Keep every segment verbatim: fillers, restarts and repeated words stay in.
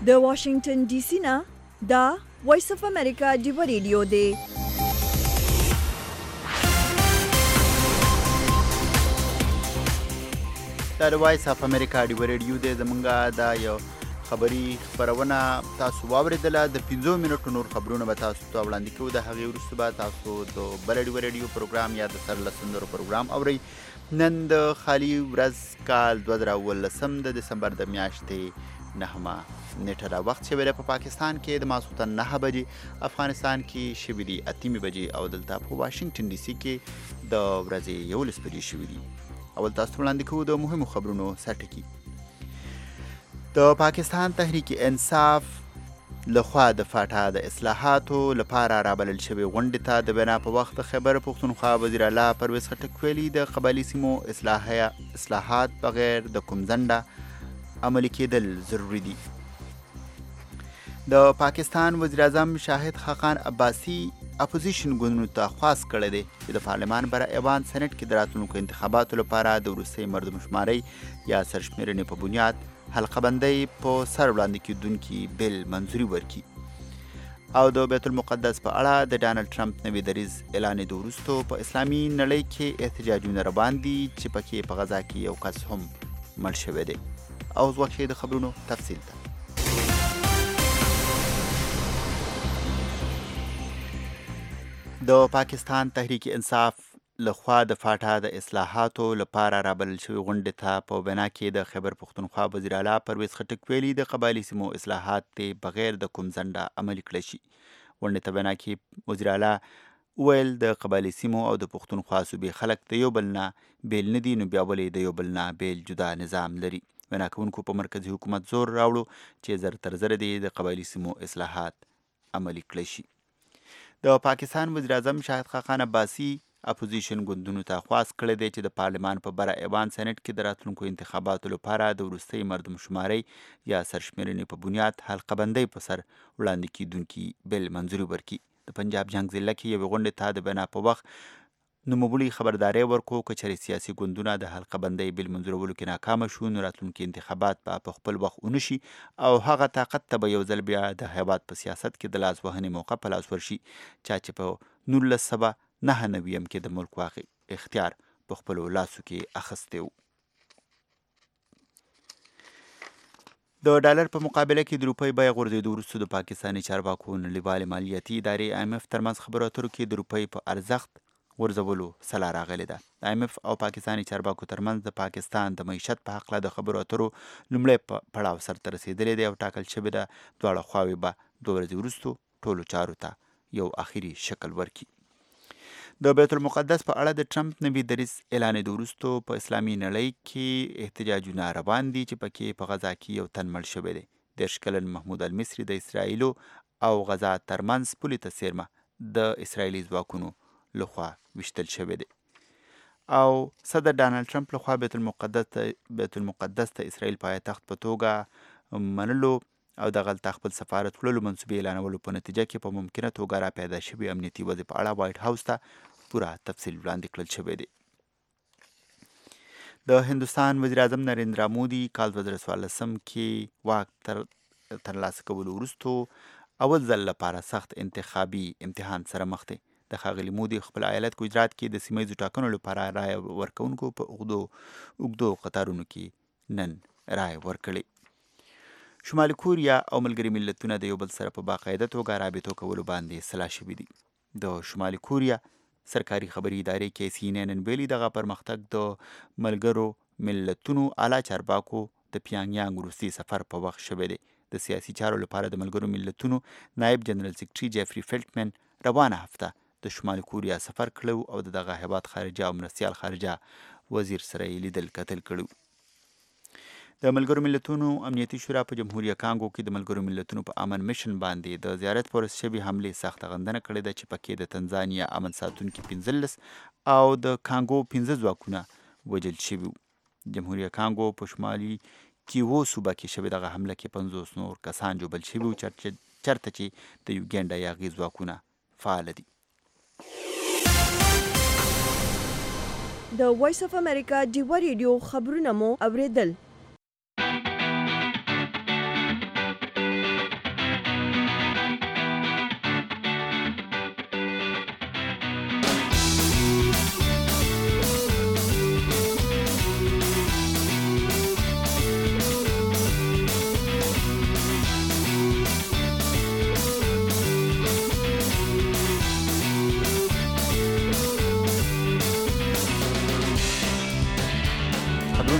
د واشنگټن ډي سي نه دا وایس اف امریکا ډیو ریډیو دی. دا د وایس اف امریکا ډیو ریډیو دی. زمونږه دا یو خبري خبرونه تاسو واوریدله. د پنځو منټو نور خبرونه به تاسو ته وړاندې کوو. د هغې وروسته به تاسو د بل ډیو ریډیو پروګرام یا د سر له سندرو پروګرام اورئ. نن د خالي ورځ کال دوه زره اوولسم د دسمبر د میاشتې نهمه نیټه ده. وخت شوی دی په پاکستان کې د ماسخوتن نهه بجې، افغانستان کې شوي دي اتمې بجې او دلته په واشنګټن ډي سي کې د ورځې یولس بجې شوي دي. اول تاسو ته وړاندې کوو د مهمو خبرونو سرټکي. د پاکستان تحریک انصاف لخوا د فاټا د اصلاحاتو لپاره رابلل شوی غونډې ته د بنا په وخت د خیبر پښتونخوا وزیر اعلی پرویز خټک ویلي د قبایلي سیمو اصلاحات بغیر د کوم ځنډه عملي کېدل ضروري دي. د پاکستان وزیر اعظم شاهد خاقان عباسي اپوزیشن ګوندونو ته خواست کړی دی چې د پارلمان برای ایوان سنټ کې د راتلونکو انتخاباتو لپاره د وروستۍ مردمشمارۍ یا سرشمېرنې په بنیاد حلقه بندۍ په سر وړاندې کېدونکي بل منظوري ورکړي. او د بیت المقدس په اړه د ډانلډ ټرمپ نوي دریځ اعلانېدو وروستو په اسلامي نړۍ کې احتجاجونه روان دي چې پکې په غزا کې یو کس هم مړ شوی دی. او اوس وخت د خبرونو تفصیل ته. د پاکستان تحریک انصاف لخوا د فاټا د اصلاحاتو لپاره رابلل شوی غونډې ته په بنا کې د خیبر پښتونخوا وزیر اعلی پرویز خټک ویلي د قبایلي سیمو اصلاحات بغیر د کوم ځنډه عملي کړی شي. غونډې ته بنا کې وزیر اعلی ویل د قبایلي سیمو او د پښتونخوا صوبې خلک د یو بل نه بیل نه دي، نو بیا ولې د یو بل نه بیل جدا نظام لري. بنا کوونکو په مرکزي حکومت زور راوړو چې زر تر زره دی د قبایلي سیمو اصلاحات عملي کړی شي. د پاکستان وزیر اعظم شاهد خاقان عباسي اپوزیشن ګوندونو ته خواست کړی دی چې د پارلمان په بره ایوان سنټ کې د راتلونکو انتخاباتو لپاره د وروستۍ مردمشمارۍ یا سرشمېرنې په بنیاد حلقه بندۍ په سر وړاندې کېدونکي بل منظوري ورکړي. د پنجاب جنګ ضلع کې یوې غونډې ته د بنا په وخت نوموړي خبرداری ورکړو که چېرې سیاسي ګوندونه د حلقه بندۍ بل منظورولو کې ناکامه شو نو راتلونکي انتخابات به په خپل وخت ونه شي او هغه طاقت ته به یو ځل بیا د هیواد په سیاست کې د لاس وهنې موقع په لاس ورشي چا چې په نولس سوه نهه نویم کې د ملک واقع اختیار په خپلو لاسو کې اخیستی و. د ډالر په مقابله کې د روپۍ بیه غورځېدو وروسته د پاکستاني چارواکو نړیوالې مالیاتي ادارې ایم اف ترمنځ خبرو اترو کې د روپۍ په ارزښت غورځولو سلا راغلې ده. د ایم اف او پاکستاني چارواکو ترمنځ د پاکستان د معیشت په هکله د خبرو اترو لومړی پړاو سرته رسېدلی دی او ټاکل شوې ده دواړه خواوې به دوه ورځې وروستو ټولو چارو ته یو اخري شکل ورکړي. د بیت المقدس په اړه د ټرمپ نوي دریځ اعلانېدو وروستو په اسلامي نړۍ کې احتجاجونه روان دي چې پکې په غزا کې یو تن مړ شوی دی. دېرش کلن محمود المصري د اسرائیلو او غزا ترمنځ پولې ته څیرمه د اسرائیلي ځواکونو لخوا ویشتل شوی دی. او صدر ډانلډ ټرمپ لخوا بیت المقدس ته بیت المقدس ته اسرائیل پایتخت په توګه منلو او دغلته خپل سفارت وړلو منصوبې اعلانولو په نتیجه کې په ممکنه توګه را پیدا شوي امنیتي وضع په اړه وایټ هاوس ته پوره تفصیل وړاندې کړل شوی دی. د هندوستان وزیر اعظم نریندرا مودي کال دوه زره څوارلسم کې واک تر ترلاسه کولو وروستو اول ځل لپاره سخت انتخابي امتحان سره مخ دی. د ښاغلي مودي خپل ایالت ګجرات کې د سیمه ییزو ټاکنو لپاره رایه ورکوونکو په اوږدو اوږدو قطارونو کې نن رایه ورکړې. شمالي کوریا او ملګري ملتونه د یو بل سره په باقاعده توګه رابطو کولو باندې سلا شوي دي. د شمالي کوریا سرکاري خبري ادارې کې سی ان ان ویلي دغه پرمختګ د ملګرو ملتونو اعلی چارواکو د پیانګیانګ وروستي سفر په وخت شوی دی. د سیاسي چارو لپاره د ملګرو ملتونو نایب جنرال سیکرټري جیفري فیلټمن روانه هفته د شمالي کوریا سفر کړو او د دغه هیواد خارجه او مرستیال خارجه وزیر سره یې لیدل کتل کړو. د ملګرو ملتونو امنیتي شورا په جمهوریه کانګو کې د ملګرو ملتونو په امن میشن باندې د زیارت پورس شوي حملې سخته غندنه کړې ده چې پکې د تنزانیا امن ساتونکي پنځلس او د کانګو پنځه ځواکونه وژل شوي. جمهوریه کانګو په شمالي کیوو صوبه کې شوې دغه حمله کې پنځوس نور کسان ژوبل شوي چرته چې د یوګینډا یاغي ځواکونه فعال دي. د وایس اف امریکا ډیو ریډیو خبرونه مو اوریدل.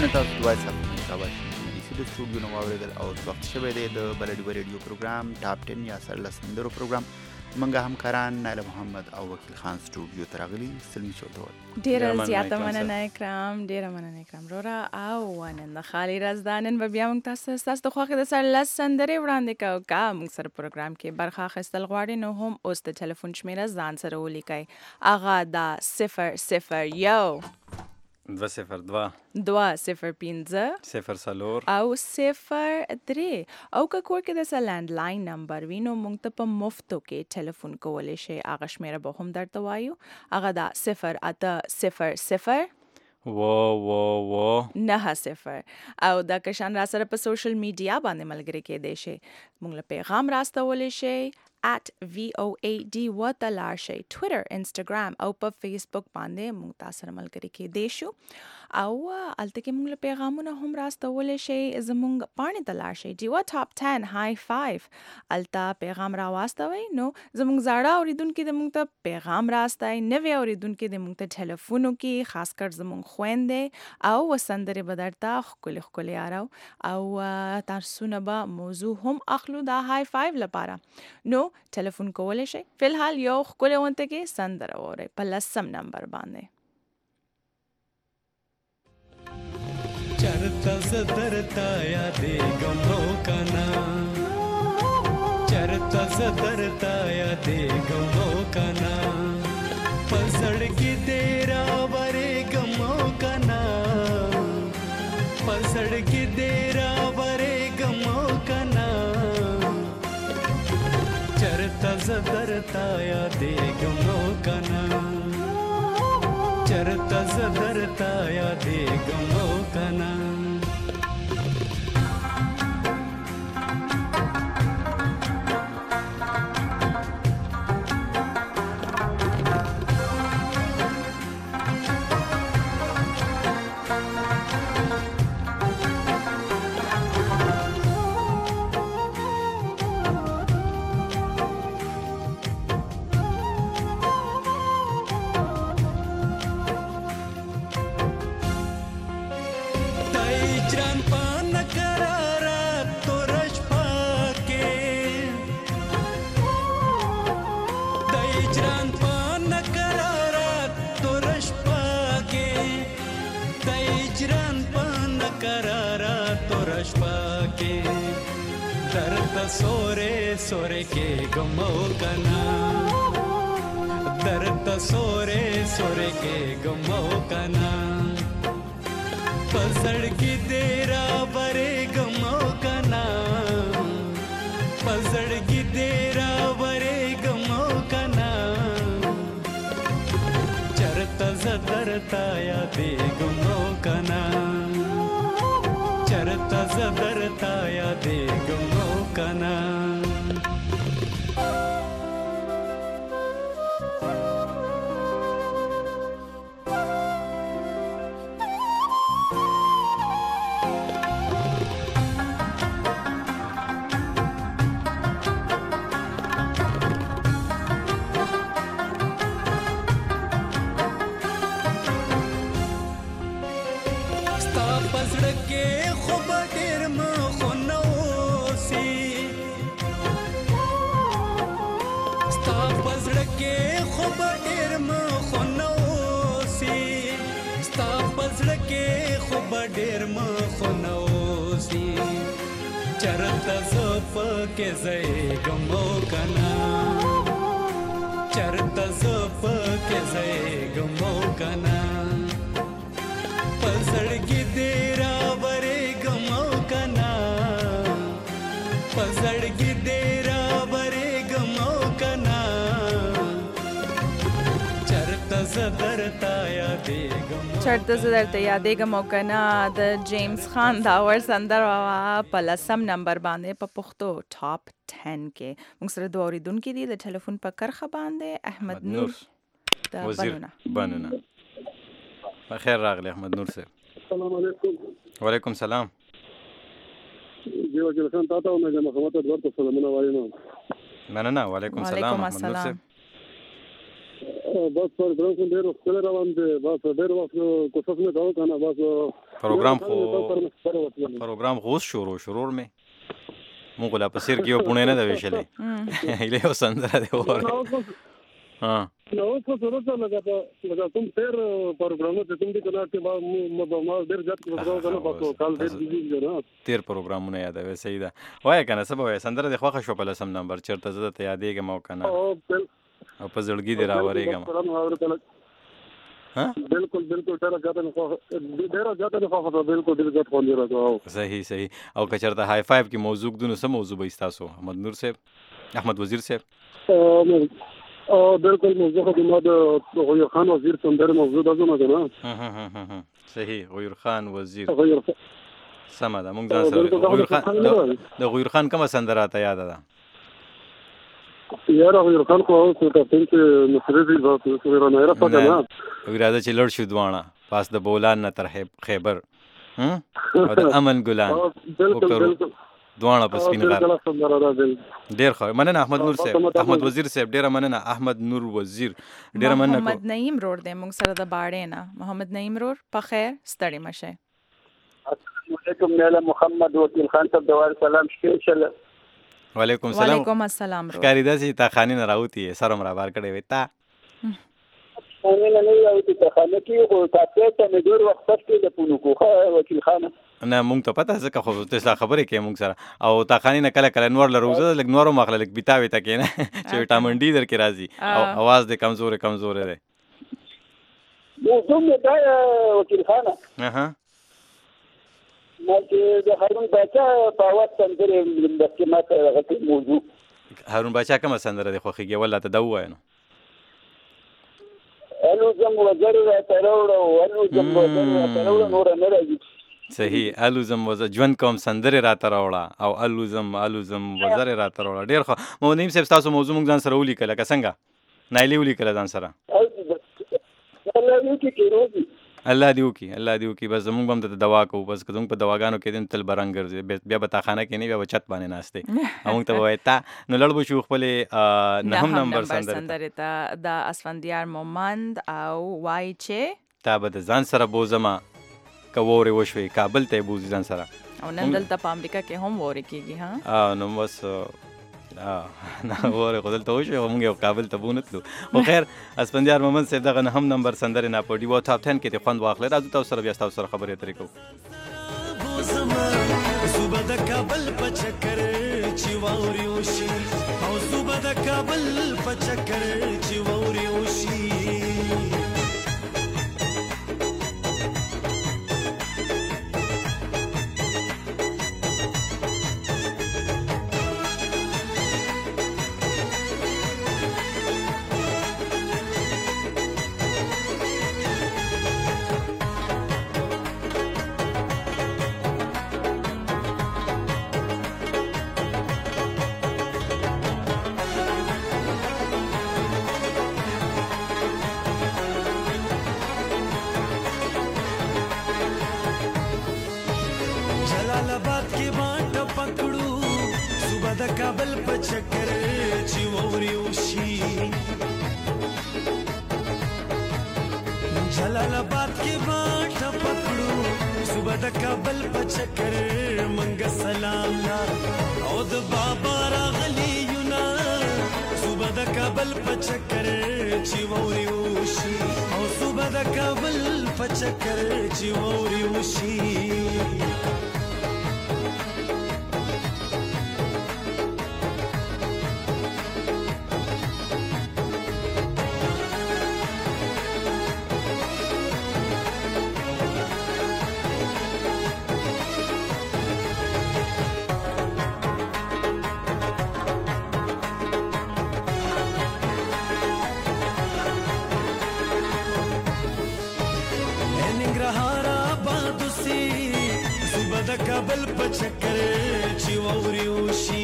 نه تاسو د وایس اپ امریکا واشنګټن ډي سي د سټوډیو نو واوریدل او وخت شوه دی د بلډي ریډیو پروګرام ټاپ ټن یا سر لسندرو پروګرام منګه همکاران نایله محمد او وکیل خان سټوډیو ترغلي سلمی شوتول ډیره زیاته مننه کرام ډیره مننه کرام رورا او نن خالي رازدانن به بیا موږ تاسو تاسو د خوخه د سر لسندري وړاندې کوو کا موږ سره پروګرام کې برخه اخیستل غواړي نو هم اوس د ټلیفون شمیره ځان سره ولیکئ اغا دا صفر صفر یو دو صفر دو دو صفر پنځه صفر سلور او صفر درې او که کور کې د سه لینډ لاین نمبر وي نو موږ ته په مفتو کې ټلیفون کولی شئ هغه شمیره به هم درته وایو هغه دا صفر اته صفر صفر و و و نه صفر او دا کشان را سره په سوشل میډیا باندې ملګری کېدی شي موږ له پیغام راستولی شئ at V O A D ورته لاړ شئ ټویټر انسټاګرام او په فیسبوک باندې موږ تاسو سره ملګري کېدی شو او الته کې موږ له پیغامونه هم راستولی شئ زموږ پاڼې ته لاړ شئ ډیوا ټاپ ټن های فایو الته پیغام را واستوئ نو زموږ زاړه اورېدونکي د موږ ته پیغام راستئ نوي اورېدونکي د موږ ته ټلیفون وکړي خاص کر زموږ خویندې او سندرې به درته ښکلې ښکلې یارو او تاسو نه به موضوع هم اخلو دا های فایو لپاره نو ټلیفون کولی شئ فلحال یو ښکلې غونته کې سندره واورئ په لسم نمبر باندې چرتا زدرتا یادېږم او کنه چرتا زدرتا یادېږم او کنه په زړګي دې راورېږم او کنه په زړګي دې راورېږم او کنه چرتا زدرتا یادېږم او کنه چرتا زدرتا یادېږم او کنه سورے سورے کے گمو کنا درد سورے سورے کے گمو کنا پسڑ کی دیرا برے گمو کنا پسڑ کی دیرا برے گمو کنا چرتا زدرتا یا دے گمو کنا چرتا زدرتا یا دے گمو کنا چرتا زپ کے زئی گمو کنا چرتا زپ کے زئی گمو کنا پسڑگی دیرا برے گمو کنا پسڑگی دیرا برے گمو کنا چرتا زدرتا یا دے چرته زه درته یادېږم او که نه د جیمز خان دا ور سندره وه په لسم نمبر باندې په پښتو ټاپ ټن کې موږ سره دوه اورېدونکي دي د ټلیفون په کرښه باندې احمد نور د بنونه بنونه بخیر راغلی احمد نور صاحب السلام علیکم وعلیکم سلام جی وکیل خان تاته او نجم محمد ورته سلامونه وایم مننه وعلیکم سلام احمد نور صاحب بس پر پروګرام ډېر وخت روان دی بس ډېر وخت کوشش نه کوو کنه بس پروګرام خو پروګرام خو شروع شروع مې مونږ لا په سر کې یو پونه نه د ویشلې هله یو سندره دی وره ها نو څه څه څه لګا لګا کوم تیر پروګرام ته کوم دي کنه چې ما ما ډېر ځات پروګرام کنه پاتو کال ډېر بيزي نه تیر پروګرامونه یادوي صحیح ده وای کنه سبا وای سندره د خوخه شو په لسم نمبر چیرته زده ته یادېږم او کنه او په زړګي دی راورېږم ها بالکل بالکل ډېر ځات نه خو ډېر ځات نه خو بالکل ډېر ځات خو نه راځو صحیح صحیح او کچرته هاي فایو کې موضوع دونه سم موضوع به تاسو احمد نور صاحب احمد وزیر صاحب اه بالکل موضوع خو د غیر خان وزیر سندره موضوع ده نه کنه صحیح غیر خان وزیر غیر سم ده مونږ ځان سره غیر خان د غیر خان کومه سندره ته یاد ده یاره غیر خان خو څه ته چې مصرفي ذات سره نه راځه کنه اراده چې لړ شو دوانه پاس د بولان نه تر خیبر هم او د امن ګلان بالکل بالکل دوانه په سپین غار ډیر ښه مننه احمد نور صاحب احمد وزیر صاحب ډیر مننه احمد نور وزیر ډیر مننه محمد نعیم رور دې موږ سره د باړې نه محمد نعیم رور په خیر ستړي مشه السلام علیکم میاله محمد وکیل خان صاحب دوار سلام شپېشل وعلیکم السلام وعلیکم السلام رور ښکاری داسې تا خاني نه راوتی سره مرا بار کړی وي تا خاني نه نه راوتی تا خانه کې او تاسو ته نه ډیر وخت کې د پونو کوخه وکیل خان نه مونږ ته پته ځکه خو تاسو خبرې کوي مونږ سره او تا خاني نه کله کله نور لروزه لګ نورو مخله لګ بیتاوي تا کې نه چې وټامین ډي در کې راځي او आवाज دې کمزورې کمزورې ده نو څنګه دا وکیل خان اها ما چې د هارون باچا په وخت سندره د قیمت غته موضوع هارون باچا کومه سندره دی خوخيږي ولا ته دا وای نو الو زم وزر را تروړو الو زم وزر را تروړو نور نه راځي صحیح الوزم وزر ژوند کوم سندره را تروړه او الوزم الوزم وزر را تروړه ډیر ښه مو نیم صاحب تاسو موضوع مونږ ځان سره ولیکل لکه څنګه نایلی ولیکل ځان سره الله دې کې روزي الله دې وکي الله دې وکي بس زمونږ هم ته دوا کو بس زمونږ په دواګانو کې دین تل برنګ ګرځي بیا به تا خانه کې نه بیا چت باندې ناشته موږ ته وای تا نو لړ بو شو خپل نه هم نمبر سندره ته د اسفندیار مومند او وای چې تا به ځان سره بوزما کووري وشوي کابل ته بوزي ځان سره او نن دلته په امریکا کې هم ووري کیږي ها اه نو بس اه نه وره خدل ته وشو موږ یو کابل ته بونتلو خو خیر اسفندیار محمد صاحب دغه هم نمبر سندره نه پړي وو ټاپ ټن کې ته خوند واخلې راځو تاسو سره بیا تاسو سره خبرې اترې کوو صبح د کابل په چکر چې واوري وشي او صبح د کابل په چکر چې واوري وشي کابل په چکر چې ووري وشي جلال آباد کې باټه پکړو صبح د کابل په چکر منګ سلام لا او د بابا راغلی یونا صبح د کابل په چکر چې ووري وشي او صبح د کابل په چکر چې ووري وشي د کابل په چکر چې ووري وشي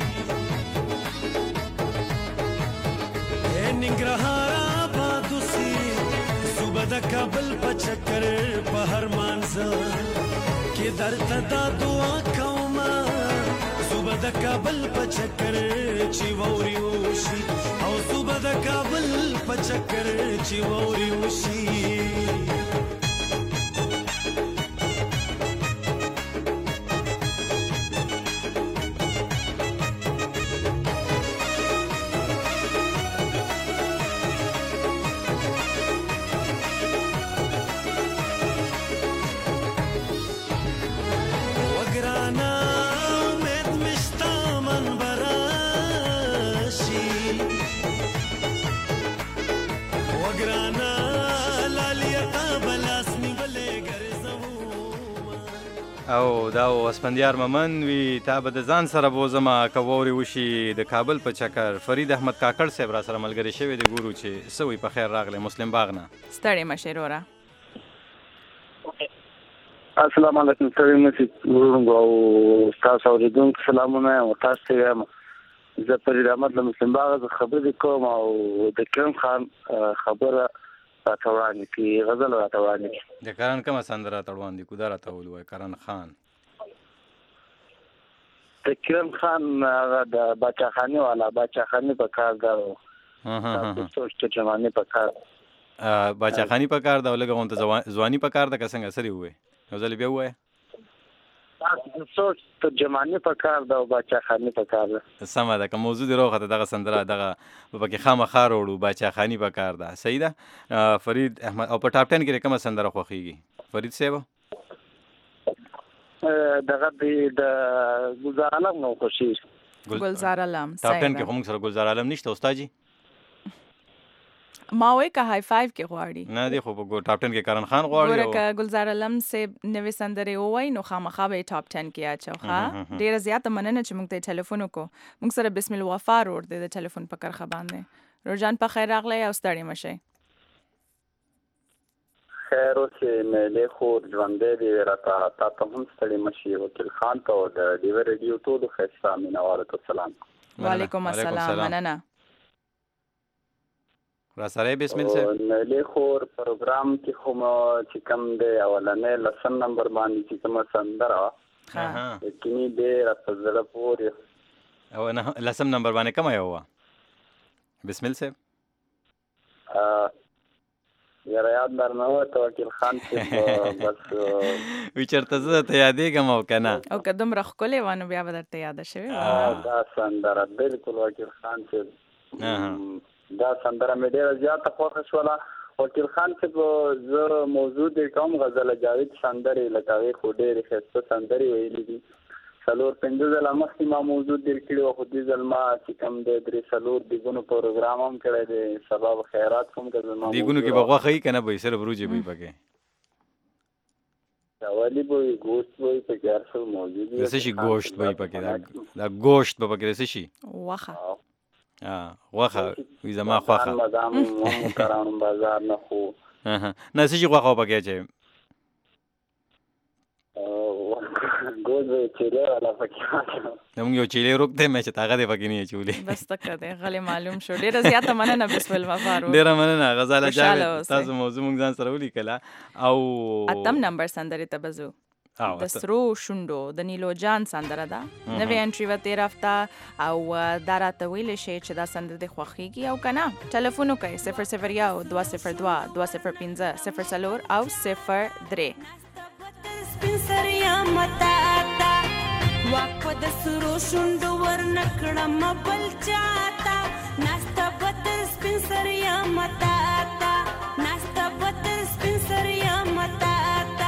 اے ننګرهار آباد اوسي صبح د کابل په چکر په هر مانځه کې درته دا دعا کومه صبح د کابل په چکر چې ووري وشي او صبح د کابل په چکر چې ووري وشي او دا وسپندیار ممن وی تا به د ځان سره بوزما که واورې وشي د کابل په چکر. فرید احمد کاکړ صاحب را سره ملګری شوی دی، ګورو چې څه وایي. په خیر راغلی مسلم باغ نه. ستړی مشې وروره. السلام علیکم. ستړي مشي ورونو او تاسو اوریدونکو سلامونه او تاسو ته یم. زه فرید احمد له مسلم باغ څخه خبرې کوم او د کرم خان خبره راته وړاندې کړي، غزل راته وړاندې کړي. د کرن کومه سندره راته وړاندې کړو؟ دا راته ووایه. کرن خان د کرم خان هغه د باچا خاني والا باچا خاني په کار دا تاسو سوچ ته جوانی په کار باچا خاني په کار دا لږه غونته ځواني په کار ده که څنګه سرې ووایې؟ یو ځل بیا ووایه. تاسو سوچ ته جوانی په کار ده او باچا خاني په کار ده. سمه ده. که موضوع دې روغه ته دغه سندره دغه پکې خامخا راوړو باچا خاني په کار ده. صحیح ده. فرید احمد او په ټاپ ټن کې کومه سندره خوښیږي فرید صاحب؟ دغه د ګلزار عالم نو خوښیږي. ګلزار عالم ټاپ ټن کې خو موږ سره ګلزار عالم نشته استاد جی. ما وایي که های فایو کې غواړي. نه دی خو په ټاپ ټن کې کرن خان غواړي. ګوره که ګلزار عالم صاحب نوې سندرې ووایي نو خامخا به یې ټاپ ټن کې اچو. ښه ډېره زیاته مننه چې موږ ته ټلیفون وکړو. موږ سره بسم الوفا روډ دی د ټلیفون په کرښه باندې. روژان په خیر راغلی او ستړي مه شئ. خیر اوسې میلې خور ژوندی دی راته تا ته هم ستړي مه شي. وکیل خان ته او د ډیوه ریډیو ټولو ښایسته مینوالو ته سلام. وعلیکم السلام. مننه. را سره بسم الله صاحب. میلې خور پروګرام کې خو چې کوم دی اولنۍ لسم نمبر باندې چې کومه سندره وه یقیني ډېره په زړه پورې. او لسم نمبر باندې کومه یو وه بسم الله صاحب؟ یاره یاد درنه وته وکیل خان صاحب بس وی چېرته زه درته یادېږم او که نه او که دومره ښکلې وه نو بیا به درته یاده شوې وه. دا سندره بلکل وکیل خان صاحب دا سندره مې ډېره زیاته خوښه شوله. وکیل خان صاحب زه موضوع دې کوم غزله جاوید سندرې لکه هغې خو ډېرې ښایسته سندرې ویلي دي. څلور پنځه ځله مخکې ما موضوع ډېر کړي وه خو دې ځل ما چې کوم دی درې څلور دیګونو پروګرام هم کړی دی. سبا به خیرات کوم که زما دیګونو کې به غوښه وي که نه به وي صرف وروجې به وي پکې؟ چاولي به وي ګوشت به وي پکې هر څه موجود وي. د څه شي ګوشت به وي پکې؟ دا ګوشت به پکې د څه شي؟ غوښه. غوښه وي زما خوښه. مدام هم کرانو بازار نه خو نه څه شي غوښه به پکې اچوي؟ ګوز به چیلې والا پکې اچوم. زموږ یو چیلې روک دی مې چې هغه دې پکې نه اچولې. بس تکه دی غلی معلوم شو. ډېره زیاته مننه بسم الوفا روډ. ډېره مننه غزاله جاوید. تاسو موضوع موږ ځان سره ولیکله او اتم نمبر سندرې ته به ځو. د سرو شونډو د نیلو جان سندره ده. نوې انټري وه تېره هفته او دا راته ویلی شئ چې دا سندره دې خوښېږي او که نه ټلیفون وکئ صفر صفر یو دوه صفر دوه دوه صفر پنځه صفر څلور او صفر درې. سپین سریامه تاته واک په د سرو شونډو ورنکړم بل چاته ناسته به تر سپین سریامه تاته ناسته به تر سپین سریامه تاته.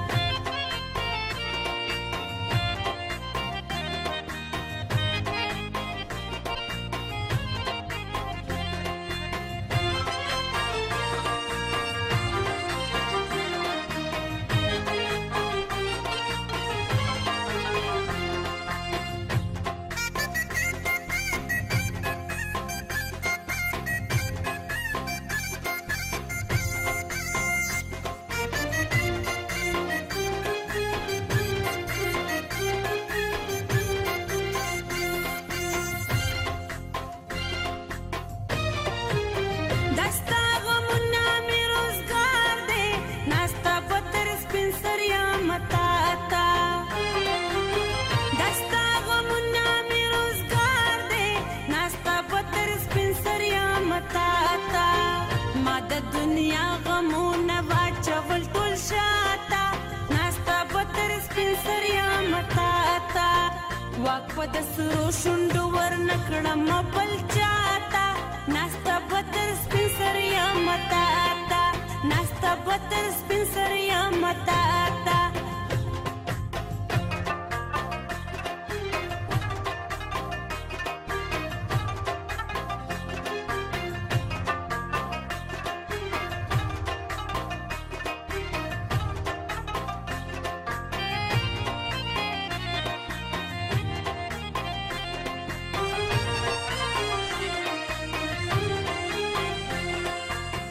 واک په د سرو شونډو ورنکړم بل چاته ناسته به تر سپین سریامه تاته ناسته به تر سپین سریامه تاته.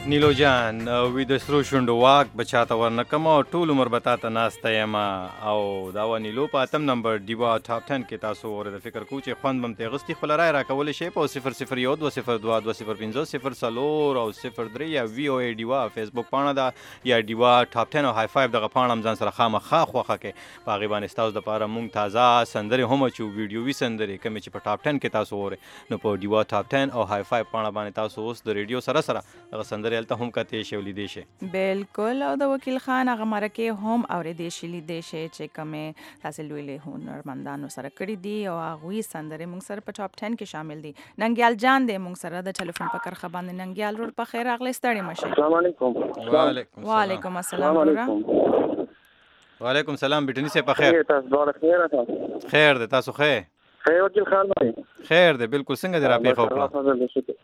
نیلو جان وی د سرو شونډو واک بچاته ورنکم او ټول عمر به تا ته ناسته یم او دا و نیلو په اتم نمبر ډیوا ټاپ ټن کې تاسو اورېده فکر کوو چې خوند به م ترې اغوستي خپله رایه راکولی شئ په صفر صفر یو دوه صفر دوه دوه صفر پنځه صفر څلور او صفر درې یا وي او ای ډیوا فیسبوک پاڼه ده یا ډیوا ټاپ ټن او های فایو دغه پاڼه هم ځان سره خامخا خوښه کړئ په هغې باندې ستاسو دپاره موږ تازه سندرې هم اچو ویډیوي سندرې کومې چې په ټاپ ټن کې تاسو اورئ نو په ډیوا ټاپ ټن او های فایو پاڼه باندې تاسو اوس د ریډیو سره سره دغه سندرې هلته هم کتلی شئ او لیدی شي. بالکل او د وکیل خان هغه مرکې هم اورېدی شي لیدی شي چې کومې تاسې لوی لوی هنرمندانو سره کړي دي او هغوی سندرې موږ سره په ټاپ ټن کې شامل دي. ننګیال جان دی موږ سره د ټلیفون په کرښه باندې. ننګیال ورور په خیر راغلی ستړی مه شئ. السلام علیکم. وعلیکم السلام وروره. وعلیکم السلام بیټني صاحب په خیر. تاسو دواړه خیر تاسو خیر دی تاسو خیر خیر وکیل خان باندې خیر دی بالکل څنګه دې راپېښه وکړه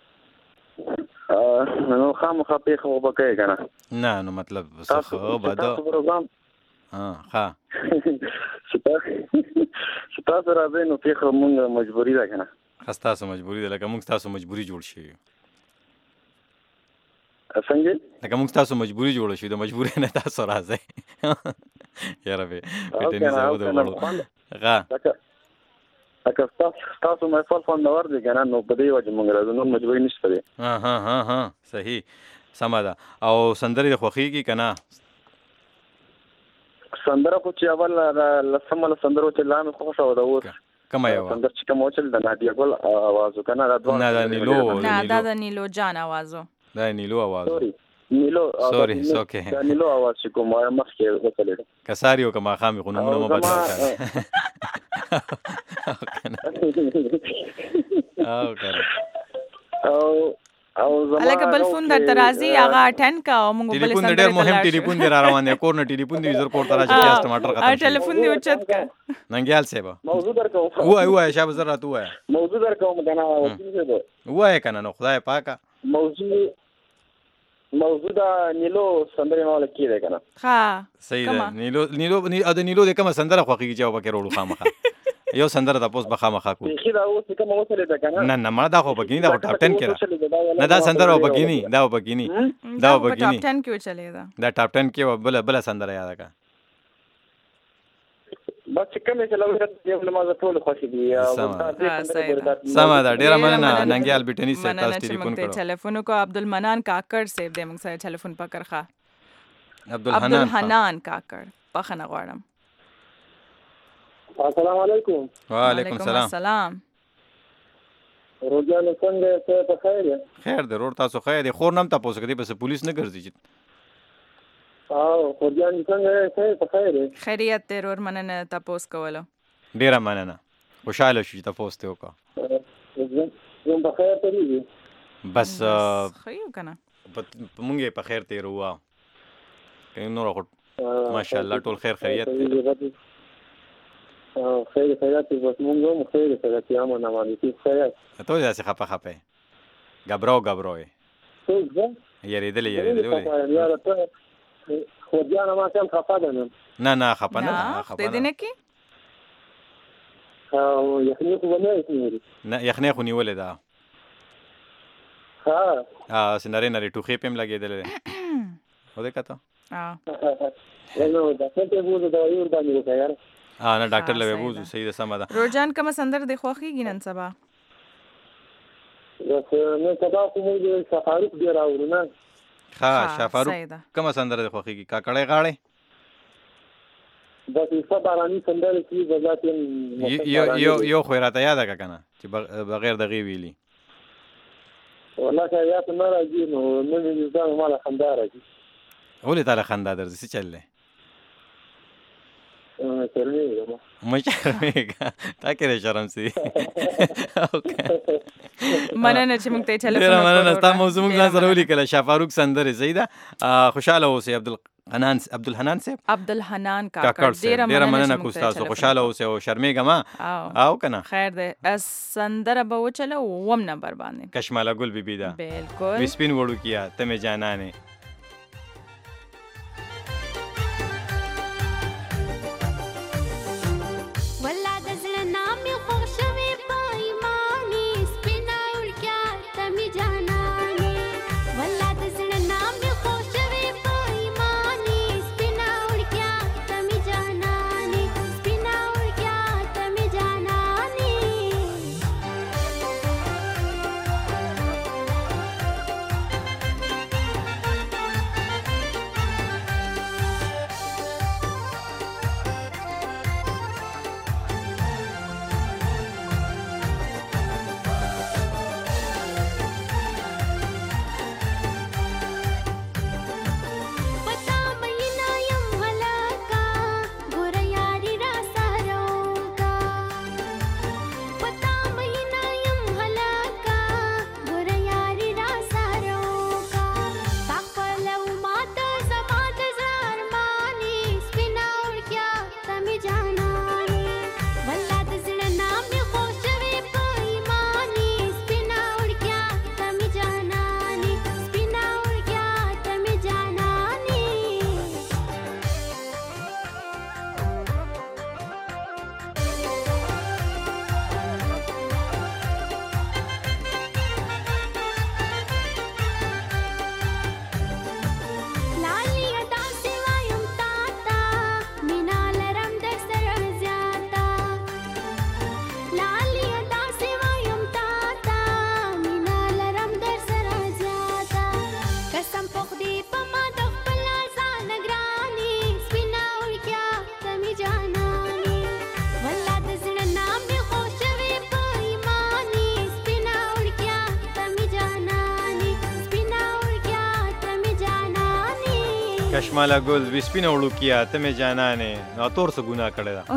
نو خامخا پېښه خو به کوې که نه نه نو مطلب څه به ده پروګرام ښه چې تاسو راځئ نو پېښه مونږ مجبوري ده که نه ښه ستاسو مجبوري ده لکه موږ ستاسو مجبوري جوړ شي څنګه لکه موږ ستاسو مجبوري جوړه شي د مجبورۍ نه تاسو راځئ یاره بې بیټني صاحب د غړو ښه لکه ستاسو محفل خوندور دی که نه نو په دې وجه مونږ راځو نور مجبوري نشته دی. ها ها ها ها صحیح سمه ده. او سندرې دې خوښېږي که نه؟ سندره خو چې اول لسمه له سندرو چې لا مې خوښه وه د اوس کومه یوه سندر چې کوم وچل د نادیه ګل اواز و که نه دا دواړه نه د نیلو نه دا د نیلو جان اواز و دا د نیلو اواز سوري نیلو سوري اوکې دا نیلو اواز چې کوم وایه مخکې وچلېده که ساري و که ماښام وي خو نومونه مو بدل او کنه او زما هلکه بل فون درته راځي هغه اټینډ کا او موږ بلې ټلیفون ډېر مهم ټلیفون دی را روان دی کور نه ټلیفون دی زر کور ته راشي پیاز ټماټر ختم شي ټلیفون دی اوچت کا ننګیال صاحب موضوع درکوم ووایه ووایه شابه زر راته ووایه موضوع درکوم که نه وکیل صاحب ووایه که نه نو خدای پاکه موضوع موضوع دا نیلو سندرې ما ولا کې دی که نه ښه صحیح ده نیلو نیلو د نیلو د کومه سندره خوښېږي چې پکې وروړو خامخا یو سندره تاسو به خامخا کوو بیخي دا اوس کومه وچلېده که نه نه نه مړه دا خو بګیني دا خو ټاپ ټن کې ده نه دا سندره بګیني دا بګیني دا بګیني ټاپ ټن کې وچلېده دا ټاپ ټن کې بله بله سندره یاده کړه بس چې کومې چې لوي یو نماز ټول خوښي دي سمه ده ډیره مننه ننګیال بیټني صاحب تاسو ټلیفون کړو ټلیفون کو عبدالمنان کاکړ صاحب دې موږ سره ټلیفون په کرخه عبدالحنان عبدالحنان کاکړ بخښنه غواړم. السلام علیکم. وعلیکم السلام. روجان څنګه ته په خیر یې؟ خیر دی رور تاسو خیر دی خور نم تاسو کدی بس پولیس نه ګرځي چې او روجان څنګه ته په خیر یې؟ خیریت دی رور مننه تاسو کولو ډیره مننه خوشاله شو چې تاسو ته وکړه زم په خیر ته دی بس خیو کنه مونږه په خیر ته روا کین نور خو ماشاءالله ټول خیر خیریت دی خیر خیریت بس مونږ هم خیر خیریت یا مو نه باندې خیر ته داسې خپه خپه غبراو غبراو څه یریدلې یریدلې یاره ته خو بیا نه ما څنګه خپه ده نه نه خپه نه خپه دې نه کې او یخني خو نه یې نه یخني خو نیولې ده ها ها سنارې نری ټوخې پم لګېدلې و دې کته ها نو دا څنګه وو دا یو باندې وکړ ها نه ډاکټر لوي بوزو صحیح ده سم ده. روجان کوم سندر دی خوښیږي نن سبا؟ نن سبا خو موږ شفاروق دی راوړو نه ښه شفاروق کوم سندر دی خوښیږي کاکړی غاړې بس یې باراني سندر کی وجاتین یو یو یو خو راته یاد کا کنه چې بغیر دغه ویلي والله که یاد نه راځي نو نن دې ځان مال خندا راځي ولې تعالی خندا درځي څه چللې شرمېږم مه شرمېږه تا کې شرم سي مننه چې موږ ته ټلیفون ډېره مننه ستا موضوع موږ ځان سره ولیکله شفاروق سندرې صحیح ده خوشحاله اوسئ عبدالحنان عبدالحنان صاحب عبدالحنان کاکړ ډېره مننه کوم ستاسو خوشحاله اوسئ او شرمېږه ما او که نه خیر دی سندره به وچله اووم نمبر باندې کشماله ګل بیبي ده بالکل سپین وړوکیه ته مې جانانې والله د کشماله ګل وسپینه وړوکیا ته مې جانانې نو تور څه ګناه کړی ده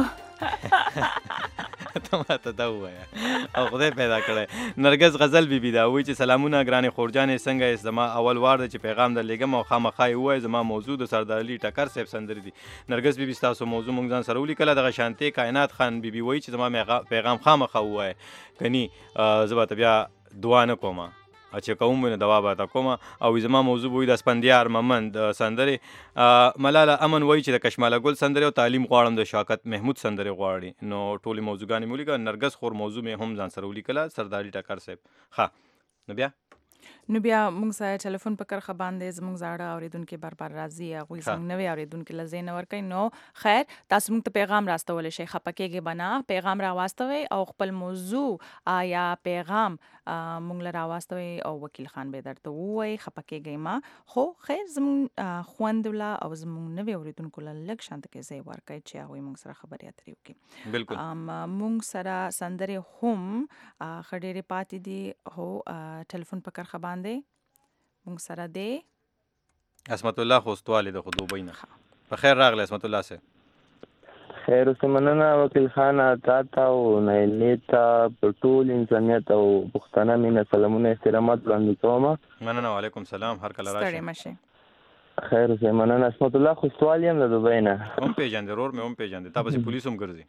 ته ماته دا ووایه او خدای پیدا کړی نرګس غزل بیبي دا وایي چې سلامونه ګرانې خورجانې څنګه یې زما اول وار ده چې پیغام در لېږم او خامخا یې ووایه زما موضوع د سردار علي ټکر صاحب سندرې دي نرګس بیبي ستاسو موضوع موږ ځان سره ولیکله دغه شانتې کائنات خان بیبي وایي چې زما پیغام خامخا ووایه کني زه به ته بیا دعا نه کومه چې کوم نو دوا به تا کومه او زما موضوع وي د اسپندیار ممند سندرې ملاله امن وایي چې د کشماله ګل سندرې او تعلیم غواړم د شوکت محمود سندرې غواړي نو ټولې موضوعګانې مو ولیکه نرګس خور موضوع مې هم ځان سره ولیکله سردار علي ټکر صاحب ښه نو بیا نو بیا موږ سره ټلیفون په کرخه باندې زموږ زاړه اورېدونکي بار بار راځي هغوی زموږ نوي اورېدونکي له ځای نه ورکوي نو خیر تاسو موږ ته پیغام راستولی شئ خفه کېږئ به نه پیغام راواستوئ او خپل موضوع یا پیغام موږ له راواستوئ او وکیل خان به درته ووایي خفه کېږئ ما خو خیر زموږ خویندو له او زموږ نوي اورېدونکو له لږ شانته کې ځای ورکوئ چې هغوی موږ سره خبرې اترې وکړي بلکل موږ سره سندرې هم ښه ډېرې پاتې دي هو ټلیفون په کرخه باندې مونږ سره دی اسمت الله خوستوالی د خو دوبۍ نه په خیر راغلی اسمت الله صاحب خیر اوسه مننه وکیل خانه تا ته او نایلې ته په ټول انسانیت او پښتانه مینه سلامونه احترامات وړاندې کوم مننه وعلیکم سلام هر کله راشئ ستړی مه شئ خیر اوسه مننه اسمت الله خوستوالی هم د دوبۍ نه هم پېژندې ورور مې هم پېژندې تا پسې پولیس هم ګرځي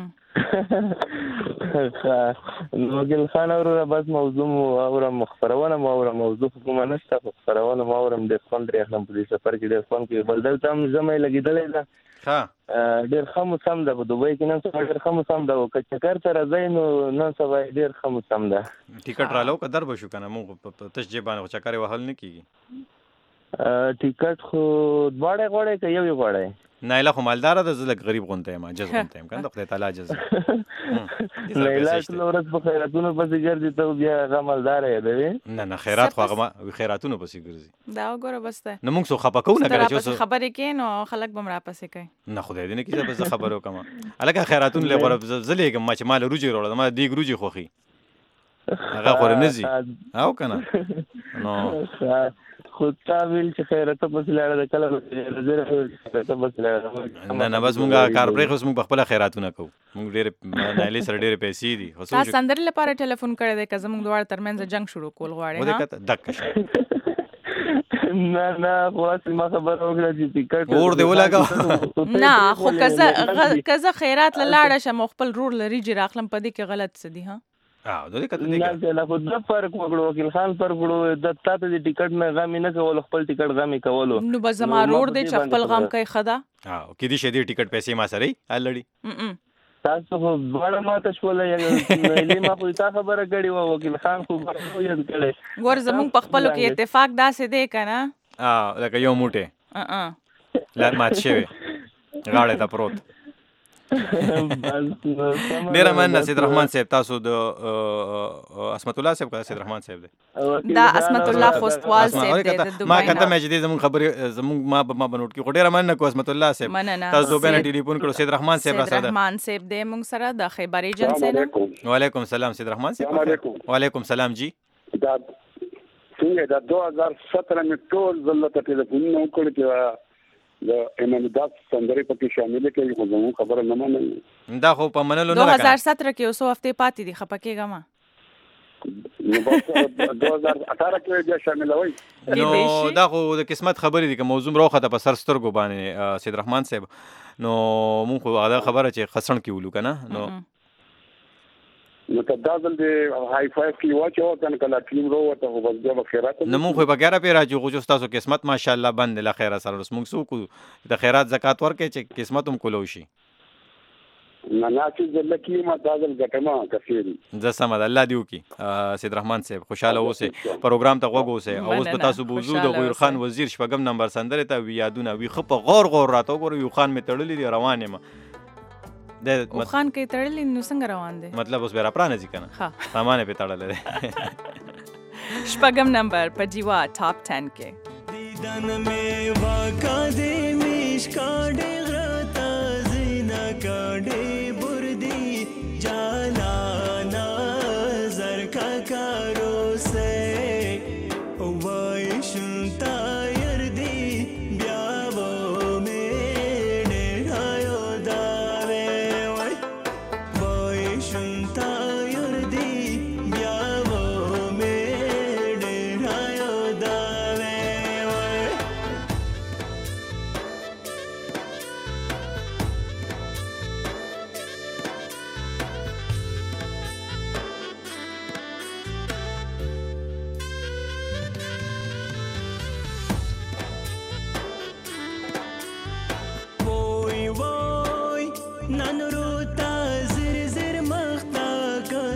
نو وکیل خان وروره بس موضوع مو اورم خپرونه مو اورم موضوع خو کومه نشته خو خپرونه مو اورم ډېر خوند ترې اخلم په دې سفر کې ډېر خوند کوي بل دلته هم ژمی لګېدلی ده ډېر ښه موسم ده په دوبۍ کې نن سبا ډېر ښه موسم ده که چکر ته راځئ نو نن سبا ډېر ښه موسم ده ټیکټ رالو که در به شو که نه مونږ په تش جیب باندې خو چکر یې وهل نه کېږي ټیکټ خو دواړه غواړئ که یو یې غواړئ نایله خو مالداره ده زه لږ غریب غونته یم عجز غونته یم که نه د خدای تعالی عجز نایله ټوله ورځ په خیراتونو پسې ګرځي ته بیا هغه مالداره یادوې نه نه خیرات خو هغه خیراتونو پسې ګرځي دا وګوره بس دی نو موږ څو خفه کوو نه کنه چې اوس خبرې کوې نو خلک به م راپسې کوي نه خدای دې نه کړي بس زه خبرې وکړم هلکه خیراتونه لږ غوره زه لېږم ما چې ما له روجې راوړه ما دیګ روجې خوښي هغه خو نه ځي او که نه نو خو تا ویل چې خیرته پسې لاړه ده کله خیرته پسې لاړه نه نه بس مونږ کار پرېښو اوس مونږ په خپله خیراتونه کوو مونږ ډېرې نایلې سره ډېرې پیسې دي تا سندرې لپاره ټلیفون کړی دی که زموږ دواړه ترمنځ جنګ شروع کول غواړې دقه شو نه نه خو هسې ما خبره وکړه چې ټیکټ اور دې ولګوه نه خو که زه خیرات له لاړه شم او خپل رور له ریجې راخلم په دې کې غلط څه دي ها نه خو دا فرق وکړو وکیل خان فرق وکړو د تا ته د ټیکټ نه غم نه کولو خپل ټیکټ غم کولو نو به زما رور دی چې خپل غم کوي ښه ده کېدای شي دې ټیکټ پیسې ما سره یي الړي تاسو خو دواړه ماته شوله نایلې ما خو تا خبره کړې وه وکیل خان خو یاد کړی ګور زموږ په خپلو کې اتفاق داسې دی که نه لکه یو موټی مات شوی غاړې ته پروت ډېره مننه سید رحمان صاحب تاسو د اسمت الله صاحب که سید رحمان صاحب دی دا اسمت الله خوستوال صاحب دی د دوبۍ ما کته مې چې دی زموږ خبرې زموږ ما ما به نوټ کړي خو ډېره مننه کو اسمت الله صاحب تاسو دوبۍ نه ټلیفون کړو سید رحمان صاحب را سره سید رحمان صاحب دی موږ سره د خیبر ایجنسۍ نه وعلیکم السلام سید رحمان صاحب وعلیکم السلام جی دا څنګه دا دو هزار ستره مې ټول ځله ته ټلیفونونه وکړي چې د امامداد سندرې پکې شاملې کوي خو زموږ خبره نه منل دا خو په منلو نه دو هزار ستره کې اوس هفتې پاتې دي خفه کېږه ما دو هزار اठारह کې بیا شاملوي نو دا خو د قسمت خبرې دي که موضوع راوخته په سر سترګو باندې سید رحمان صاحب نو مونږ خو هغه خبره چې خسن کې ولو که نه نو نو که دا ځل د هائی فایف کې واچوه کنه کله ټیم راووته خو بس بیا به خیرات نو مونږ خو په ګیاره پې راځو خو چې ستاسو قسمت ماشاءالله بند دی له خیره سره اوس مونږ څه وکړو د خیرات زکات ورکړئ چې قسمت هم کولو شي نه نه چې زله کې ما دا ځل ګټمه کثیر زه سمه ده الله دې وکړي سید رحمان صاحب خوشحاله اوسئ پروګرام ته غوږ اوسئ او اوس به تاسو بوزو د غیر خان وزیر شپږم نمبر سندرې ته وي یادونه وي ښه په غور غور راته وګورئ یو خان مې تړلی دی روان یم او خان کې تړلی نو څنګه روان دی مطلب اوس بیا راپرانځي که نه سامان یې پې تړلی دی شپږم نمبر په جیوا ټاپ ټن کې دیدن مې واکا دې میشکا ډېر تازینا کا ډې بردی جانا نظر کا کارو سے وای شنتا ير دی بیا و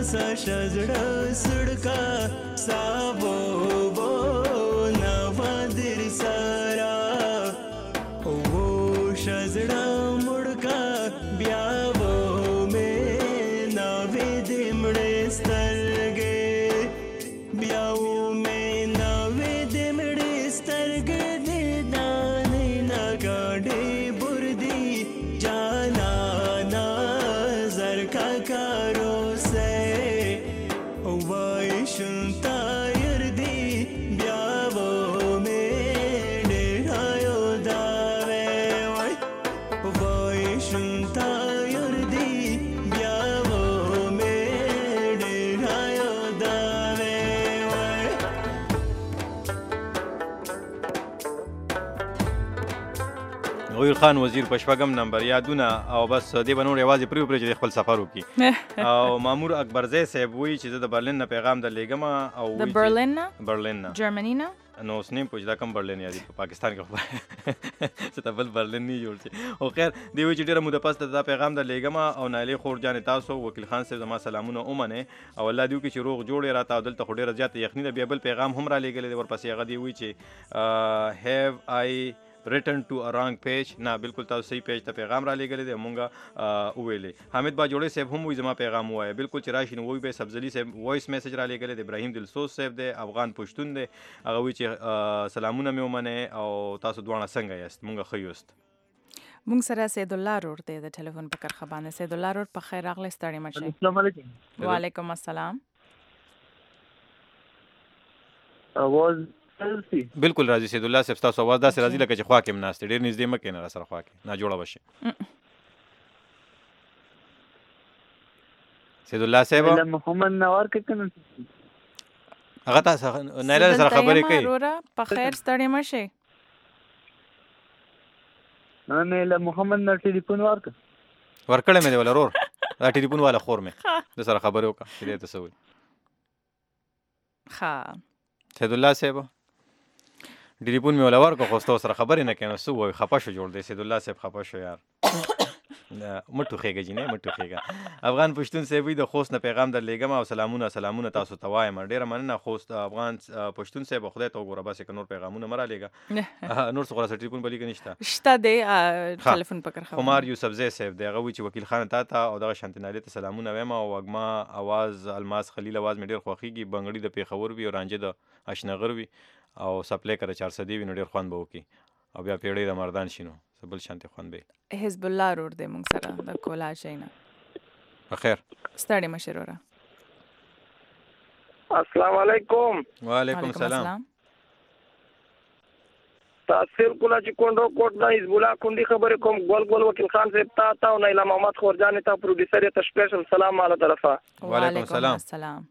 شزړه سړکا سابو بو نوادر سارا او شزړه مړکا بیا وو مې نوې دې مړې سترګې بیا وو مې نوې دې مړې سترګې دې دانې نه ګاډې بردي جانا نظر کا کارو سے وای شنتا يردي بیا وو مې ډېرایو دا وای وای شنتا يردي بیا وو مې ډېرایو دا وای غویر خان وزیر په شپږم نمبر یادونه او بس دې بنور یوازې پریو پرې چې خپل سفر وکړي او مامور اکبرزی صاحب وایي چې زه د برلین نه پیغام در لېږم او د برلین نه برلین نه جرمني نه نو اوس نیم پوښ دا کوم برلین یادي په پاکستان کې خو څه ته بل برلین نه جوړ شي او خیر دی وایي چې ډېره موده پس دا پیغام در لېږم او نایلې خور جانې تاسو وکیل خان صاحب زما سلامونه ومنئ او الله دې وکړي چې روغ جوړ یې راته او دلته خو ډېره زیاته یخني ده بیا بل پیغام هم را لېږلی دی ورپسې هغه دی وایي چې هیو آی ریټرن ټو ا رانګ پیج نه بالکل تاسو صحیح پیج ته پیغام را لېږلی دی مونږه وویلې حامد باجوړی صاحب هم وایي زما پیغام ووایه بالکل چې راشي نو وایي به سبزلي صاحب وایس میسج را لېږلی دی ابراهیم دلسوز صاحب دی افغان پښتون دی هغه وایي چې سلامونه مې ومنئ او تاسو دواړه څنګه یاست مونږ ښه یوست مونږ سره سید الله رور دی د ټلیفون په کرښه باندې سید الله رور په خیر راغلی ستړي مه شئ السلام علیکم وعلیکم السلام اواز بالکل راځي سید الله صاحب تاسو आवाज داسې راځي لکه چې خوا کې مناست ډېر نږدې مکه نه را سره خوا کې نه جوړه وشي سید الله صاحب محمد نوار کې کنه هغه تاسو نه له سره خبرې کوي په خیر ستړي مه شئ نه له محمد نه ټلیفون ورکړ ورکړې مې دی ولا رور دا ټلیفون والا خور مې د سره خبرې وکړه چې دې ته سوي ها سید الله صاحب ټلیفون مې ولا ورکړ خو تاسو سره خبرې نه کینو سو وای خپه شو جوړ دی سید الله صاحب خپه شو یار مټو خېګه جنې مټو خېګه افغان پښتون صاحب د خوست نه پیغام در لېږم او سلامونه سلامونه تاسو ته وایم ډېره مننه خوست افغان پښتون صاحب خدای ته وګوره بس که نور پیغامونه مه رالیږه نور څه خو راسره ټلیفون به لیکه نشته شته دی ټلیفون په کرښه خمار یوسفزی صاحب دی هغه وایي چې وکیل خان تا ته او دغه شانتې نالې ته سلامونه وایم او وږما اواز الماس خلیل اواز مې ډېر خوښېږي بنګړي د پېښور وي او رانجې د اشنغر وي او سپلی که د چار صدي وي نو ډېر خوند به وکړي او بیا پیړۍ د مردان شي نو څه بل شانتې خوند به حزب الله رور دی موږ سره د کولا شي نه بخیر ستړي مه شئ وروره السلام علیکم وعلیکم السلام تاثیر کولا چې کونډو کوټ د حزب الله کونډي خبرې کوم ګول ګول وکیل خان صاحب تا تا او نیلا محمد خورجان ته پروډوسر ته سپیشل سلام ماله طرفه وعلیکم السلام السلام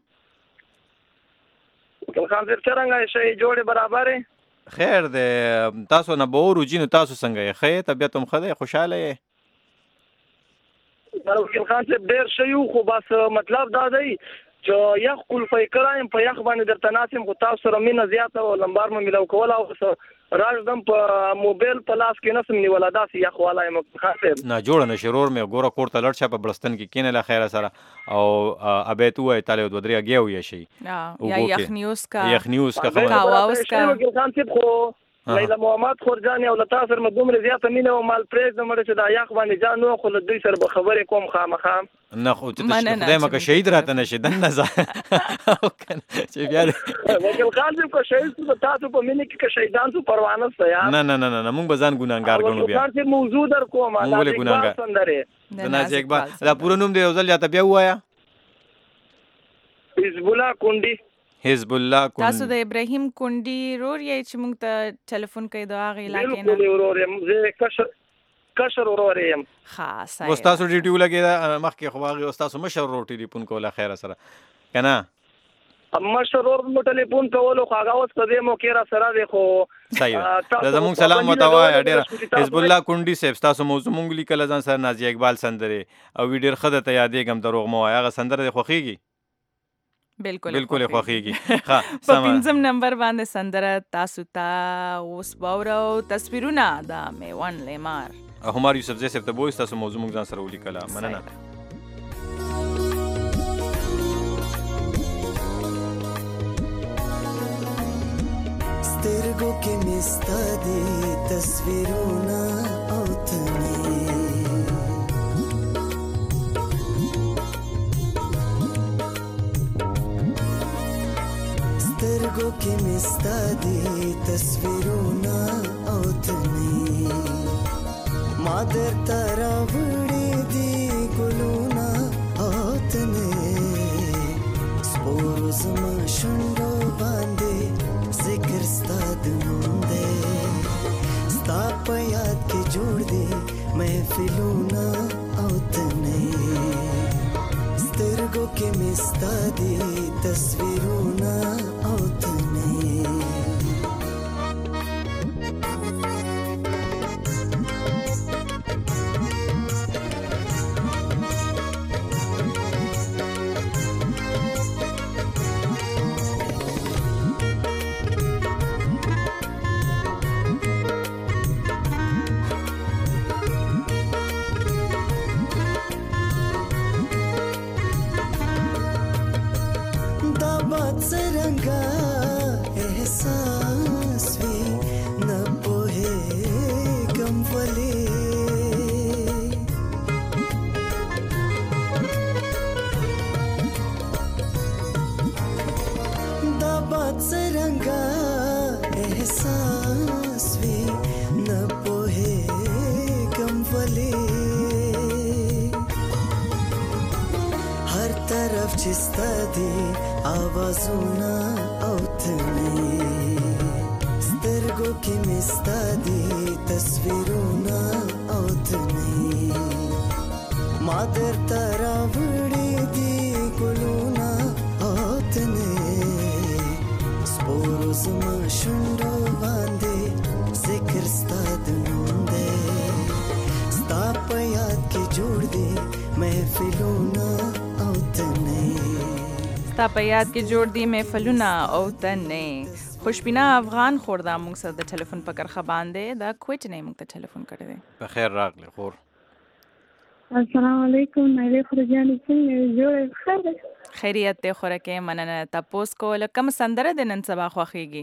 وکیل خان صاحب څنګه شي جوړې برابرې خیر دی تاسو نه به وروځي نو تاسو څنګه یې ښه طبیعت هم ښه دی خوشحاله یې وکیل خان صاحب ډېر ښه یو خو بس مطلب دا دی چې یخ کلفی کړی یم په یخ باندې درته ناست یم خو تاسو سره مینه زیاته او لمبار مې میلاو کوله او راږدم په موبایل په لاس کې نسم نیولی داسې یخ والا یم خان صاحب نه جوړه نه شي رور مې ګوره کور ته لاړ شه په بړستن کې کښېنه له خیره سره او ابیت ووایه تاله یو دوه درې اګیا ویشئ یا یخني وسکه یخني وسکه قهوه وسکه وکیل خان صاحب خو لیلا محمد خورجان او له تا سره مې دومره زیاته مینه او مال پرېږدم چې دا یخ باندې جان نو خو له دوی سره به خبرې کوم خامخا نه خو چې خدای مکه شهید راته نشي دننه چې بیا وکیل خان صاحب که شهید شو تاسو په مینه کې که شهیدان شو پروا نشته یار نه نه نه نه موږ به ځان ګناهګار ګڼو بیا وکیل خان موضوع در کوم دا اقبال سندره د ناز اقبال دا پوره نوم دی یو ځل یا ته بیا ووایه حزب الله کونډي حزب الله کونډي تاسو د ابراهیم کونډي رور یې چې موږ ته ټلیفون کوي د هغې علاقې نه بالکل ورور یم زه کشر کشر ورور یم خاص اوس تاسو ډیوټي ولګېده مخکې خو هغې اوس تاسو مشر ورور ټلیفون کوله خیره سره که نه مشر ورور مو ټلیفون کولو خو هغه اوس په دې موقع را سره دی خو صحیح ده دا زموږ سلام ورته وایه ډېره حزب الله کونډي صاحب ستاسو موضوع مونږ لیکله ځان سره نازیه اقبال سندرې او وي ډېر ښه درته یادېږم دروغ مه وایه هغه سندره دې خوښېږي بالکل بالکل خوښیږي په پنځم نمبر باندې سندره تاسو ته اوس واورو تصویرونه د میوند لیمار همار یوسفزی صاحب ته بویست تاسو موضوع موږ ځان سره ولیکله مننه سترګو کې مې ستا دي تصویرونه او تنې سترګو کې مې ستا دي تصویرونه او تنې ما درته راوړي دي ګلونه او تنې سپورو زما شونډو باندې ذکر ستا د نوم دی ستا په یاد کې جوړ دي محفلونه او تنې سترګو کې مې ستا دي تصویرونه او تنې څرنګه احساس وي نه پوهېږم ولې دا باد څرنګه احساس وي نه پوهېږم ولې هر طرف چې ستا دی آوازونه او تنې سترګو کې مې ستا دي تصویرونه او تنې ما درته راوړي دي ګلونه او تنې سپورو زما شونډو باندې ذکر ستا د نوم دی ستا په یاد کې جوړ دي محفلونه او تنې ستا په یاد کې جوړ دي محفلونه او تنې خوشبینا افغان خوردا موږ سره د ټلیفون په کرخه باندې دا کوټ نه موږ ته ټلیفون کړی دی په خیر راغلی خور السلام علیکم نایله خورجان څنګه جوړ خیر خیریت ته خوره کې مننه تاسو کول کوم سندره د نن سبا خوخيږي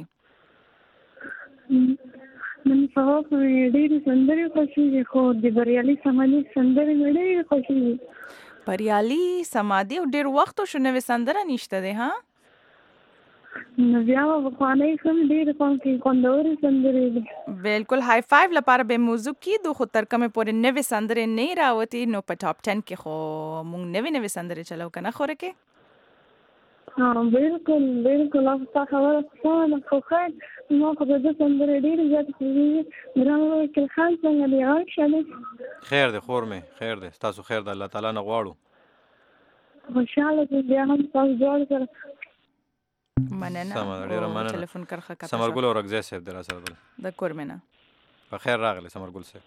نن سبا په ډېری سندرې خوشي خو د بریالي سمالي سندرې ډېری خوشي بریالي سمادي او ډېر وخت شو نو سندره نشته ده ها نو بیا په خوانې کوم ډېر کوم کې کوندوري سندرې بالکل های فایو لپاره به موضوع کې دو خو تر کومه پورې نوې سندرې نه راوتی نو په ټاپ ټن کې خو مونږ نوې نوې سندرې چلو کنه خوره کې ها بالکل بالکل تاسو خبره څنګه خو خیر نو په دې سندرې ډېر زیات خوږي درنو کې خان څنګه دی او شاله خیر دی خور مې خیر دی تاسو خیر دی الله تعالی نه غواړو خوشاله دې بیا هم تاسو جوړ کړ مننه ټلیفون کرخه کړه سمرګل او رغزه صاحب در سره د کورمنه په خیر راغلی سمرګل صاحب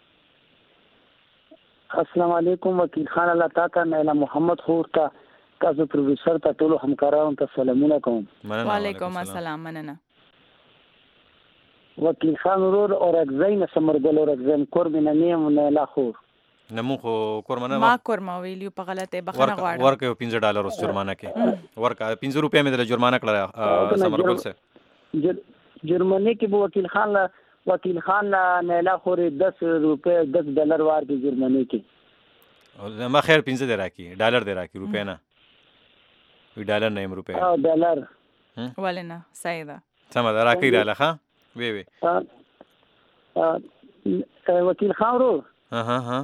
السلام علیکم وکیل خان الله تعالی نه محمد خور تا تاسو پروفیسور ته ټول همکارانو ته سلامونه کوم وعلیکم السلام مننه وکیل خان ورور او رغزین سمرګل او رغزین کورمنه نیم نه لا خور نمو خو کورمنه ما کورما ویلیو په غلطه بخنه غواړم ورکه پنځه ډالر اوس جرمانه کې ورکه پنځه روپیا مې د جرمانه کړه سمرګل سے جرمانه کې به وکیل خان لا وکیل خان لا نه لا خور دس روپے دس ډالر وار کې جرمانه کې ما خیر پنځه دی راکی ډالر دی راکی روپیا نه وی ډالر نه روپیا او ډالر ولنه صحیح ده سم ده راکی ډالر ها وی وی وکیل خان ورو ها ها ها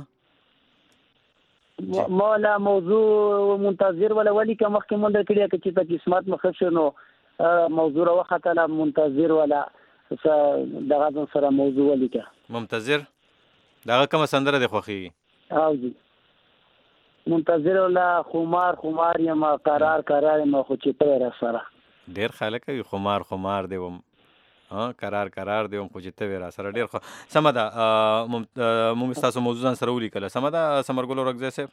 مولا موضوع منتظر ولا ولي کوم وخت مونږ کړی چې په قسمت مخښ نو موضوع وخت لا منتظر ولا دغه سره موضوع ولیکه منتظر دغه کوم سندره دی خوخي او جی منتظر ولا خمار خمار یم قرار قرار ما خو چې پر سره ډیر خلک خمار خمار دی وم ها قرار قرار دی خو چې ته را سره ډیر خو سمدا مو تاسو موضوع سره ولیکل سمدا سمرګل ورغزه صاحب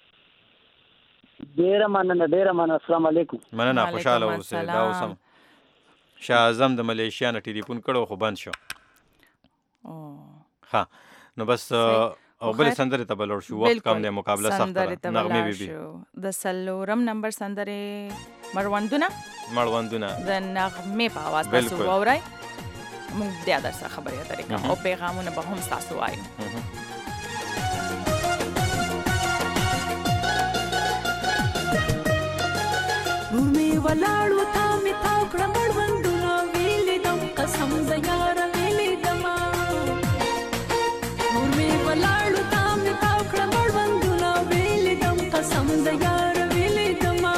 ډیر مننه ډیر مننه السلام علیکم مننه خوشاله اوسه دا اوسم شاه اعظم د ملیشیا نه ټلیفون کړو خو بند شو ها نو بس او بل سندره ته بلور شو وخت کم دی مقابله سخت ده نغمه بي بي د سلورم نمبر سندره مړوندونه مړوندونه د نغمه په आवाज تاسو وورئ موږ بیا در سره خبرې اترې کوو او پیغامونه به هم ستاسو وایو. نور مې ولاړو تا مې تاو کړه مړوندونه ویلې دم قسم د یاره ویلې دما. نور مې ولاړو تا مې تاو کړه مړوندونه ویلې دم قسم د یاره ویلې دما.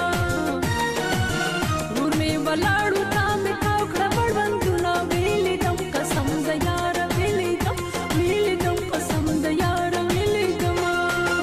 نور مې ولاړو تا مې تاو کړه مړوندونه ویلې دم قسم د یاره ویلې دم ویلې دم قسم د یاره ویلې دما.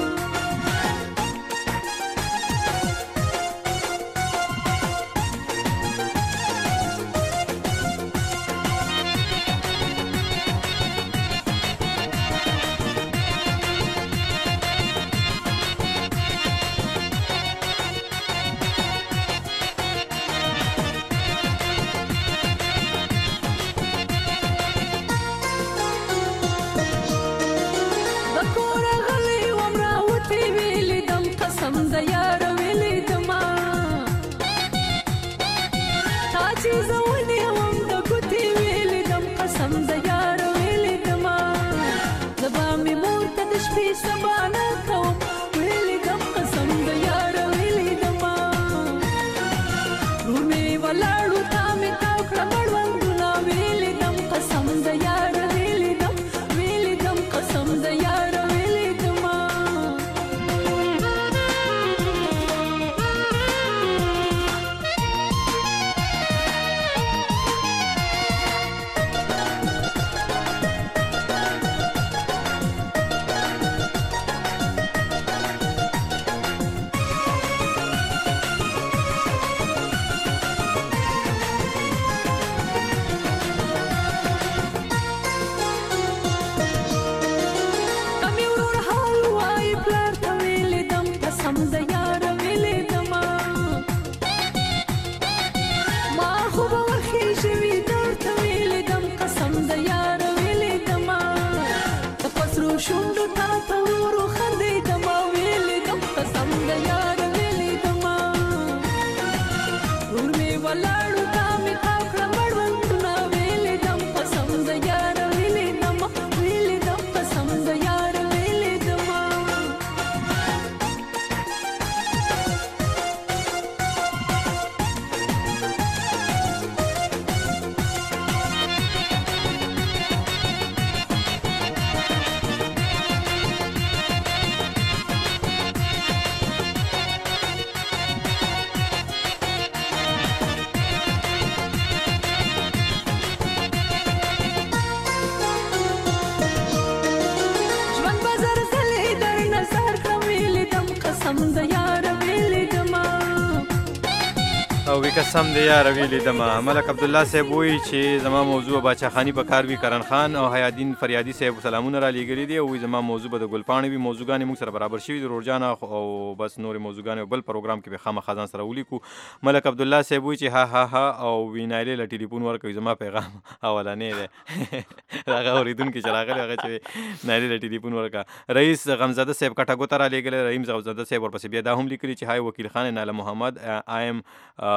او وی قسم دی یار ویلې دما. ملک عبد الله صاحب وایي چې زما موضوع باچا خانی په کار وی کرن خان او حیادین فریادی صاحب سلامونه را لېږلي دي او زما موضوع به د ګلپاڼې وي. موضوعګانې موږ سره برابر شوي دي رورجان او بس نورې موضوعګانې بل پروګرام کې به خامخا ځان سره ولیکو. ملک عبد الله صاحب وایي چې ها ها ها او وینایلې له ټلیفون ورکوي زما پیغام اولنې دی هغه اورېدونکي چې راغلی هغه چې نایلې له ټلیفون ورکا. رئیس غمزاده صاحب کټه ګوته را لېږلی. رحیم غمزاده صاحب ورپسې بیا دا هم لیکلي چې هاي وکیل خان ناله محمد آی ایم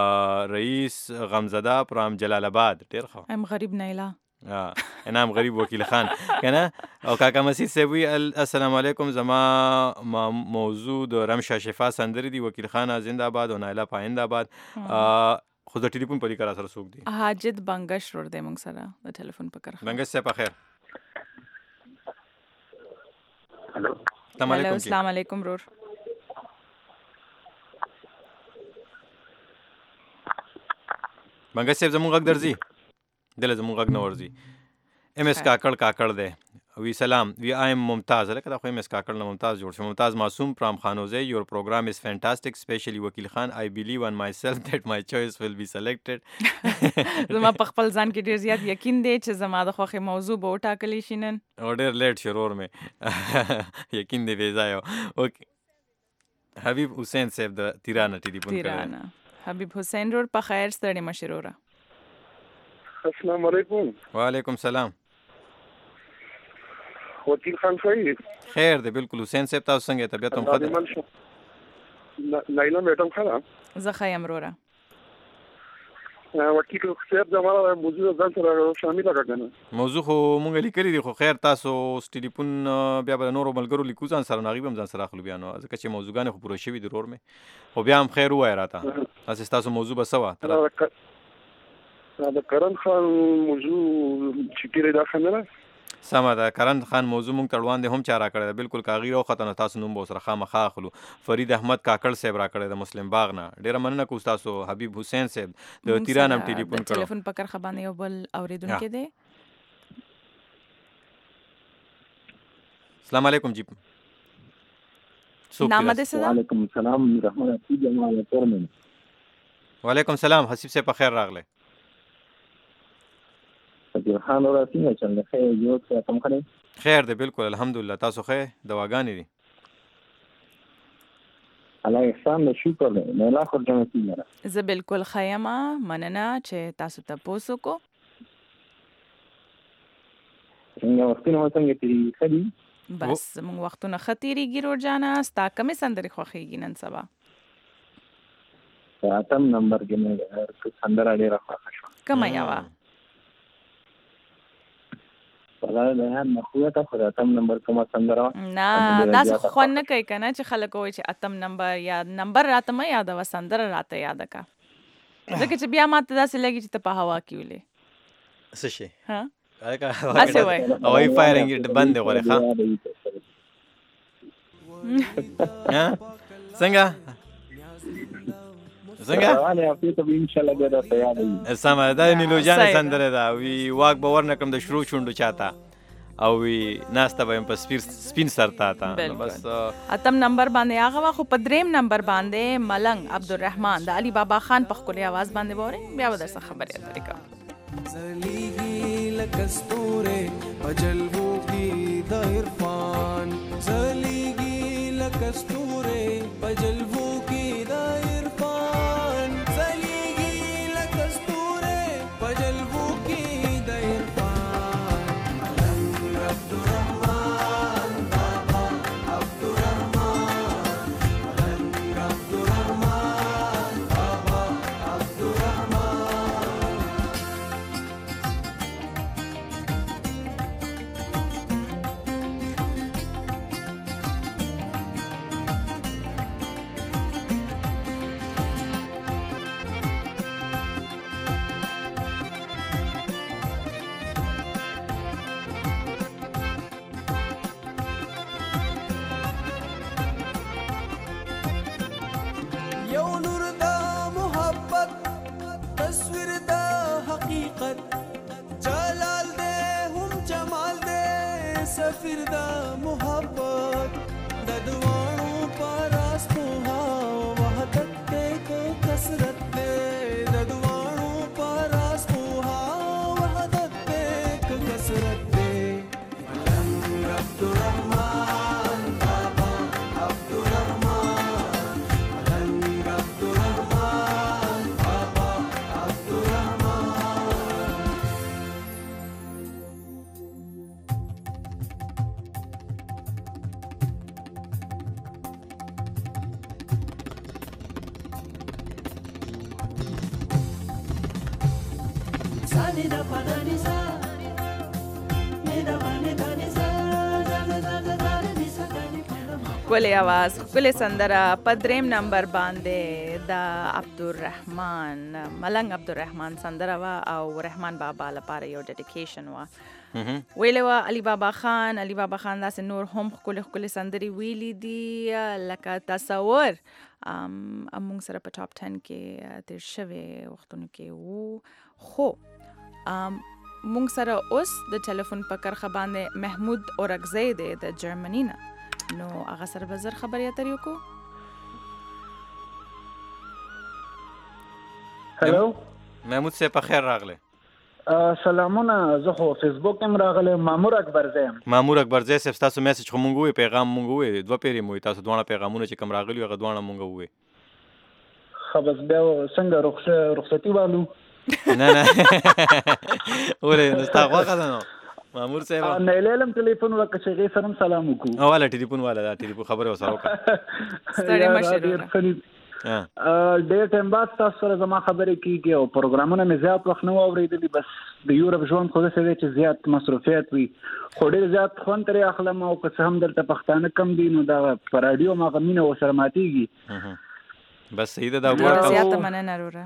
رئیس غمزده فرام جلال آباد. ډیر ښه. ام غریب نایلا. انعام غریب وکیل خان کنه. او کاکا مسیح صاحب وی السلام علیکم زما موضوع د رمشا شفا سندري دی. وکیل خان زنده آباد او نایلا پایند آباد. خو د ټلیفون په لیکره سره څوک دی؟ حاجد بنگش ور دی موږ سره د ټلیفون په کار. بنگش صاحب په خیر. هلو السلام علیکم رور. بنگش صاحب زمونږ غږ درځي؟ دله زمونږ غږ نه ورځي. ام اس کاکړ کاکړ دی. وی سلام وی آی ایم ممتاز. لکه دا خو ام اس کاکړ نه ممتاز جوړ شو. ممتاز معصوم فرام خانوزه. یور پروګرام از فانټاستیک اسپیشلی وکیل خان. آی بیلیو ان مای سیلف دیٹ مای چوائس ویل بی سلیکټډ. زما په خپل ځان کې ډیر زیات یقین دی چې زما د خوښې موضوع به وټاکلی شي نن. او ډیر لیټ شرور مې یقین دی بې ځایه. اوکې حبیب حسین صاحب د تیرانه ټلیفون کړی. تیرانه حبیب حسین رور په خیر ستړي مشروره. السلام علیکم. وعلیکم سلام. وکیل خان صاحب خیر دی بالکل. حسین صاحب تاسو څنګه طبیعت هم ښه ده؟ نایلا میډم ښه ده؟ زه ښه یم وروره. وکیل صاحب زموږ موضوع ځان سره شامل کړه. موضوع خو مونږ لیکلي دي، خو خیر تاسو ټلیفون بیا به نورو ملګرو لیکو ځان سره، نو هغوی به هم ځان سره اخلو بیا، نو ځکه چې موضوعګانې خو پوره شوي دي ورور مې، خو بیا هم خیر ووایه راته هسې ستاسو موضوع به څه وه؟ د کرن خان موضوع چې کېږي دا ښه نه ده. سمه ده، کرن خان موضوع مونږ ته وړاندې هم چا راکړی ده، بالکل که هغوی راوخته نو تاسو نوم به ورسره خامخا اخلو. فرید احمد کاکړ صاحب راکړی د مسلم باغ نه، ډېره مننه کوو ستاسو. حبیب حسین صاحب د تیران هم ټلیفون کړو. ټلیفون په کرښه باندې یو بل اورېدونکی دی. السلام علیکم جی. نامه دې څه ده؟ وعلیکم السلام رحمت جمال تورمن. وعلیکم السلام، حسیب صاحب په خیر راغلی. فقیر خان اورا څنګه چل دی؟ خیر یو څه کم کړی؟ خیر دی بالکل الحمدلله. تاسو ښه دواګانې دي؟ الله احسان دی، شکر دی. میلا خور جمع څنګه ده؟ زه بالکل ښه یم، مننه چې تاسو تپوس وکړو. څنګه وختونه مو څنګه تېرېږي؟ ښه دي؟ بس زموږ وختونه ښه تېرېږي رور جانه. ستا کومې سندرې خوښېږي نن سبا؟ په اتم نمبر کې مې سندره ډېره خوښه شوه. کومه یوه؟ والله د یاد نه خوته خو د اتم نمبر کومه سندره وه؟ نه داسې خوند نه کوي که نه چې خلک وایي چې اتم نمبر یا نمبر راته مه یادوه، سندره راته یاده که، ځکه چې بیا ماته داسې لګي چې ته په هوا کې ولې. څه شي؟ هسې وایي هوایي فایرنګ بند دی غورې ښه. څنګه څنګه سمه دا نیلو جانې سندره ده. وی واک به ورنه کړم د شروع شونډو چاته، او وی ناسته به یم په سپین سر تا ته. بس اتم نمبر باندې هغه وه، خو په دریم نمبر باندې ملنګ عبدالرحمن د علي بابا خان په ښکلي اواز باندې به اورئ، بیا به در څه خبرې اترې کوم. زلیگی لکستورے پجلبو کی دا عرفان، زلیگی لکستورے پجلبو کی دا عرفان، زلیگی لکستورے پجلبو کی دا عرفان. ملنگ عبدالرحمن بابا عبدالرحمن، ملنگ عبدالرحمن بابا عبدالرحمن. یو نور دا محبت تصویر دا حقیقت، جلال دے هم جمال دے سفیر دا محبت، ددوانو پاراس پوها وحدت دے کو کسرت دے، ددوانو پاراس پوها وحدت دے کو کسرت دے. ملنگ عبدالرحمن بابا عبدالرحمن، ملنگ عبدالرحمن بابا عبدالرحمن. Sani da pa da ni sa, ni da pa ni da ni sa, da da da da da ni sa da ni pa da ma. ښکلې اواز، ښکلې سندره په دریم نمبر باندې د عبدالرحمن ملنګ عبدالرحمن سندره وه، او رحمان بابا لپاره یو ډیډیکیشن وه. ویلې وه علي بابا خان، علي بابا خان داسې نور هم ښکلې ښکلې سندرې ویلي دي لکه تصور موږ سره په ټاپ ټن کې تیر شوې وختونو کې وو. خو موږ سره اوس د ټلیفون په کرښه باندې محمود اورکزی دی د جرمني نه، نو هغه سره به زر خبرې اترې وکړو. هلو محمود صاحب په خیر راغلی. سلامونه، زه خو فیسبوک هم راغلی، مامور اکبرزی یم. مامور اکبرزی صاحب ستاسو میسج خو مونږ ووایو، پیغام مونږ ووایو، دوه پیرې مو وایي، تاسو دواړه پیغامونه چې کوم راغلي هغه دواړه مونږ ووایو. ښه بس بیا څنګه رخصتي والو؟ نه نه ولې نو ستا خوښه ده نو مامور صاحب؟ نیلې لم ټلیفون وکړه چې هغې سره هم سلام وکړو. والا ټلیفون والا دا ټلیفون خبرې ورسره وکړه. ستړی مه شې. ډېر ټایم بعد تاسو سره زما خبرې کیږي او پروګرامونه مې زیات وخت نه اورېدلي، بس د یورپ ژوند خو داسې دی چې زیات مصروفیت وي، خو ډېر زیات خوند ترې اخلم او که څه هم دلته پښتانه کم دي نو دا په راډیو ماغه مینه ورسره ماتېږي. بس صحیح ده، دا وګوره زیاته مننه وروره.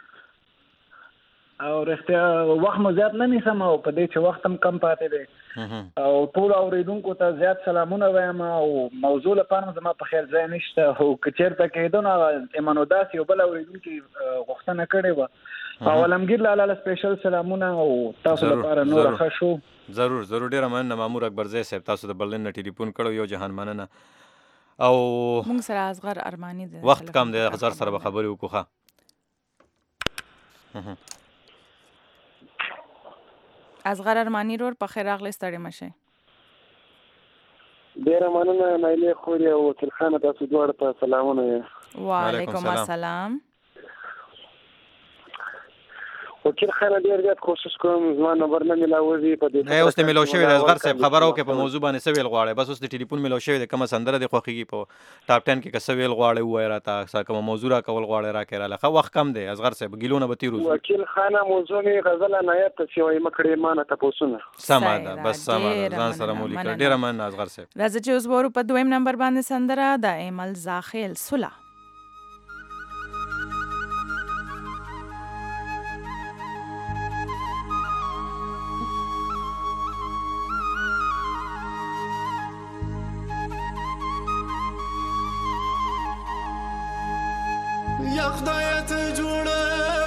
او رښتیا وخت مو زیات نه نیسم او په دې چې وخت هم کم پاتې دی او ټول اورېدونکو ته زیات سلامونه وایم او موضوع لپاره زما په خیال ځای نشته او که چېرته کېدو نو ایمانو داسې یو بل اورېدونکي غوښتنه کړې وه او علمګیر لالا له سپیشل سلامونه او تاسو لپاره نور ښه شو. ضرور ضرور، ډېره مننه مامور اکبرزی صاحب، تاسو د برلین نه ټلیفون کړو، یو جهان مننه. او موږ سره اصغر ارماني دی، وخت کم دی، اصغر سره به خبرې وکړو. اصغر ارماني رور په خیر راغلی، ستړي مه شئ. ډېره مننه نایلې خورې او ترخانه، تاسو دواړه ته سلامونه. وعلیکم السلام. وکیل خان ډېر زیات کوشش کوم زما نمبر نه ملاوځي په دې. نه اوس ته ملو شوی دی اصغر صاحب، خبر او کې په موضوع باندې څه ویل غواړي، بس اوس د ټلیفون ملو شوی دی، کومه سندره دی خوښیږي په ټاپ ټن کې که څه ویل غواړي ووایه راته، څه کومه موضوع را کول غواړي راکړې راله. ښه وخت کم دی اصغر صاحب، ګیلونه به تېر وځو. وکیل خانه موضوع مې غزل عنایت ته چې وایي مه کړې ما نه تپوسونه. سمه ده، بس سمه ده، ځان سره مو لیکل. ډېره مننه اصغر صاحب. راځه چې اوس وورو په دویم نمبر باندې سندره د ایمل زاخیل سوله. یا خدای ته جوړه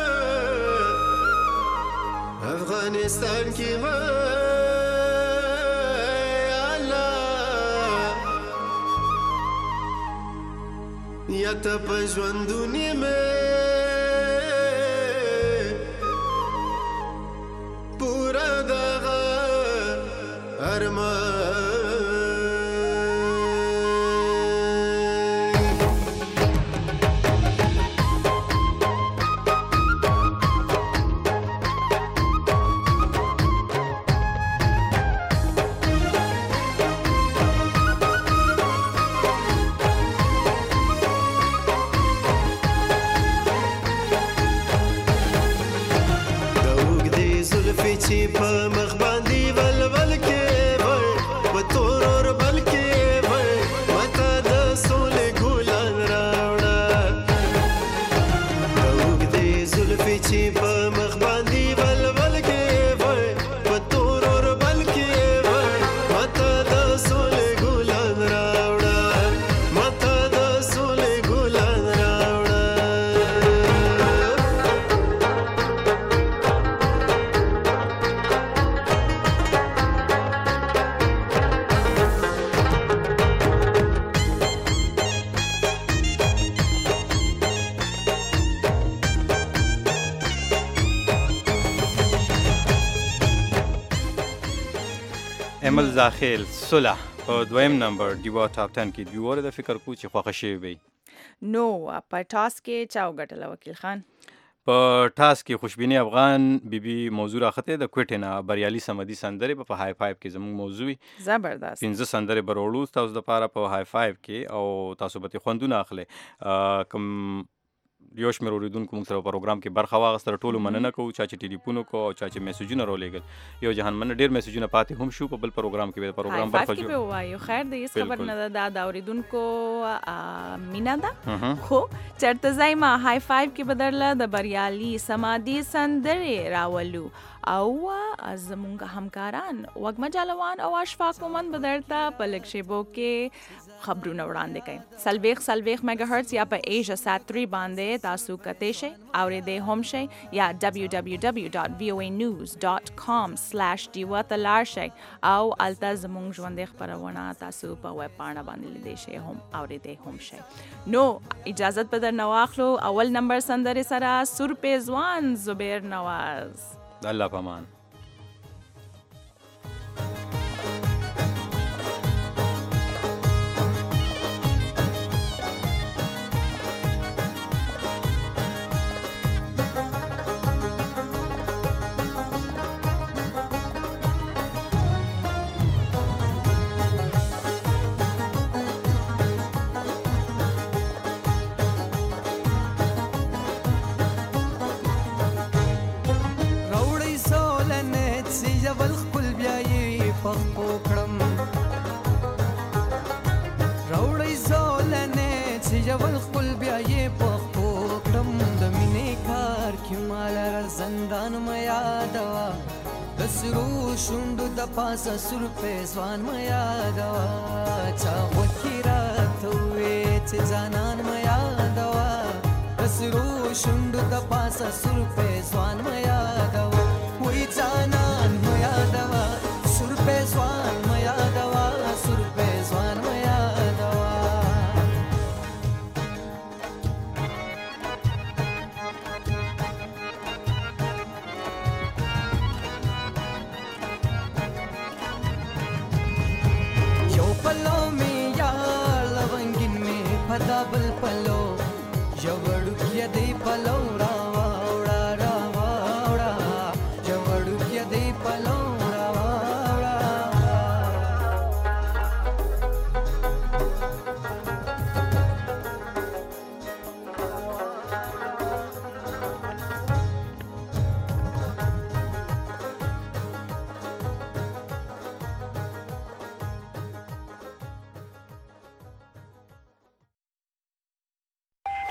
افغانستان کې و الله یا ته په ژوندونی مې پورا دغه ارمان چې په مخ باندې ولول کې وای په تور اور بل کې وای ماته د سولې ګلان راوړه اوږدې زلفې چې په مخ باندې ولول کې وای په تور اور بل کې وای ماته د سولې ګلان راوړه ماته د سولې ګلان راوړه. ایمل زاخیل سوله په دویم نمبر ډیوا ټاپ ټن کې دی وره د فکر کو چې خوښه شي وي. نو په ټاس کې چا وګټله وکیل خان؟ په ټاس کې خوشبیني افغان بیبي موضوع راخته د کوټې نه بریالي سمدي سندرې په های فایو کې زموږ موضوع زبردست پنځه سندرې بروړو تاسو د پاره په های فایو کې او تاسو به خوندونه اخلي. کوم یو شمېر اورېدونکو موږ سره پروګرام کې برخه واخیستله، ټولو مننه کوو، چا چې ټلیفون وکړو او چا چې میسجونه راولېږل. یو جهان مننه، ډېر میسجونه پاتې هم شو په بل پروګرام کې به د پروګرام برخه جوړ وایو. خیر دی، هیڅ خبر نه ده، دا د اورېدونکو مینه ده. خو چېرته ځای ما های فایو کې به درله د بریالي سمادي سندرې راولو او زمونږ همکاران وږمه جالوان او اشفاق مومند به درته په لږ شیبو کې خبرونه وړاندې کوي. څلوېښت څلوېښت میګا هرټز یا په ایشیا سات تھری باندې تاسو کتی شئ اورېدی هم شئ یا ډبلیو ډبلیو ډبلیو ډاټ وی او ای نیوز ډاټ کام سلیش ډیوا ته لاړ شئ او هلته زموږ ژوندۍ خپرونه تاسو په ویب پاڼه باندې لیدی شئ هم اورېدی هم شئ. نو اجازت به درنه واخلو اول نمبر سندرې سره سور پیزوان زبیر نواز. الله پامان. بیا یې پخپو کړم د مینې کار کې مال را زندان مې یادوا د سرو شونډو د پاسه سور پیزوان مې یادوا چا وکي راته وې چې ځانان مې یادوا د سرو شونډو د پاسه سور پیزوان مې یادوا وې ځانان مې یادوا سور پیزوان مې یادوا سور پیزوان مې یادوا یو پلو می یا لونګین می پدا بل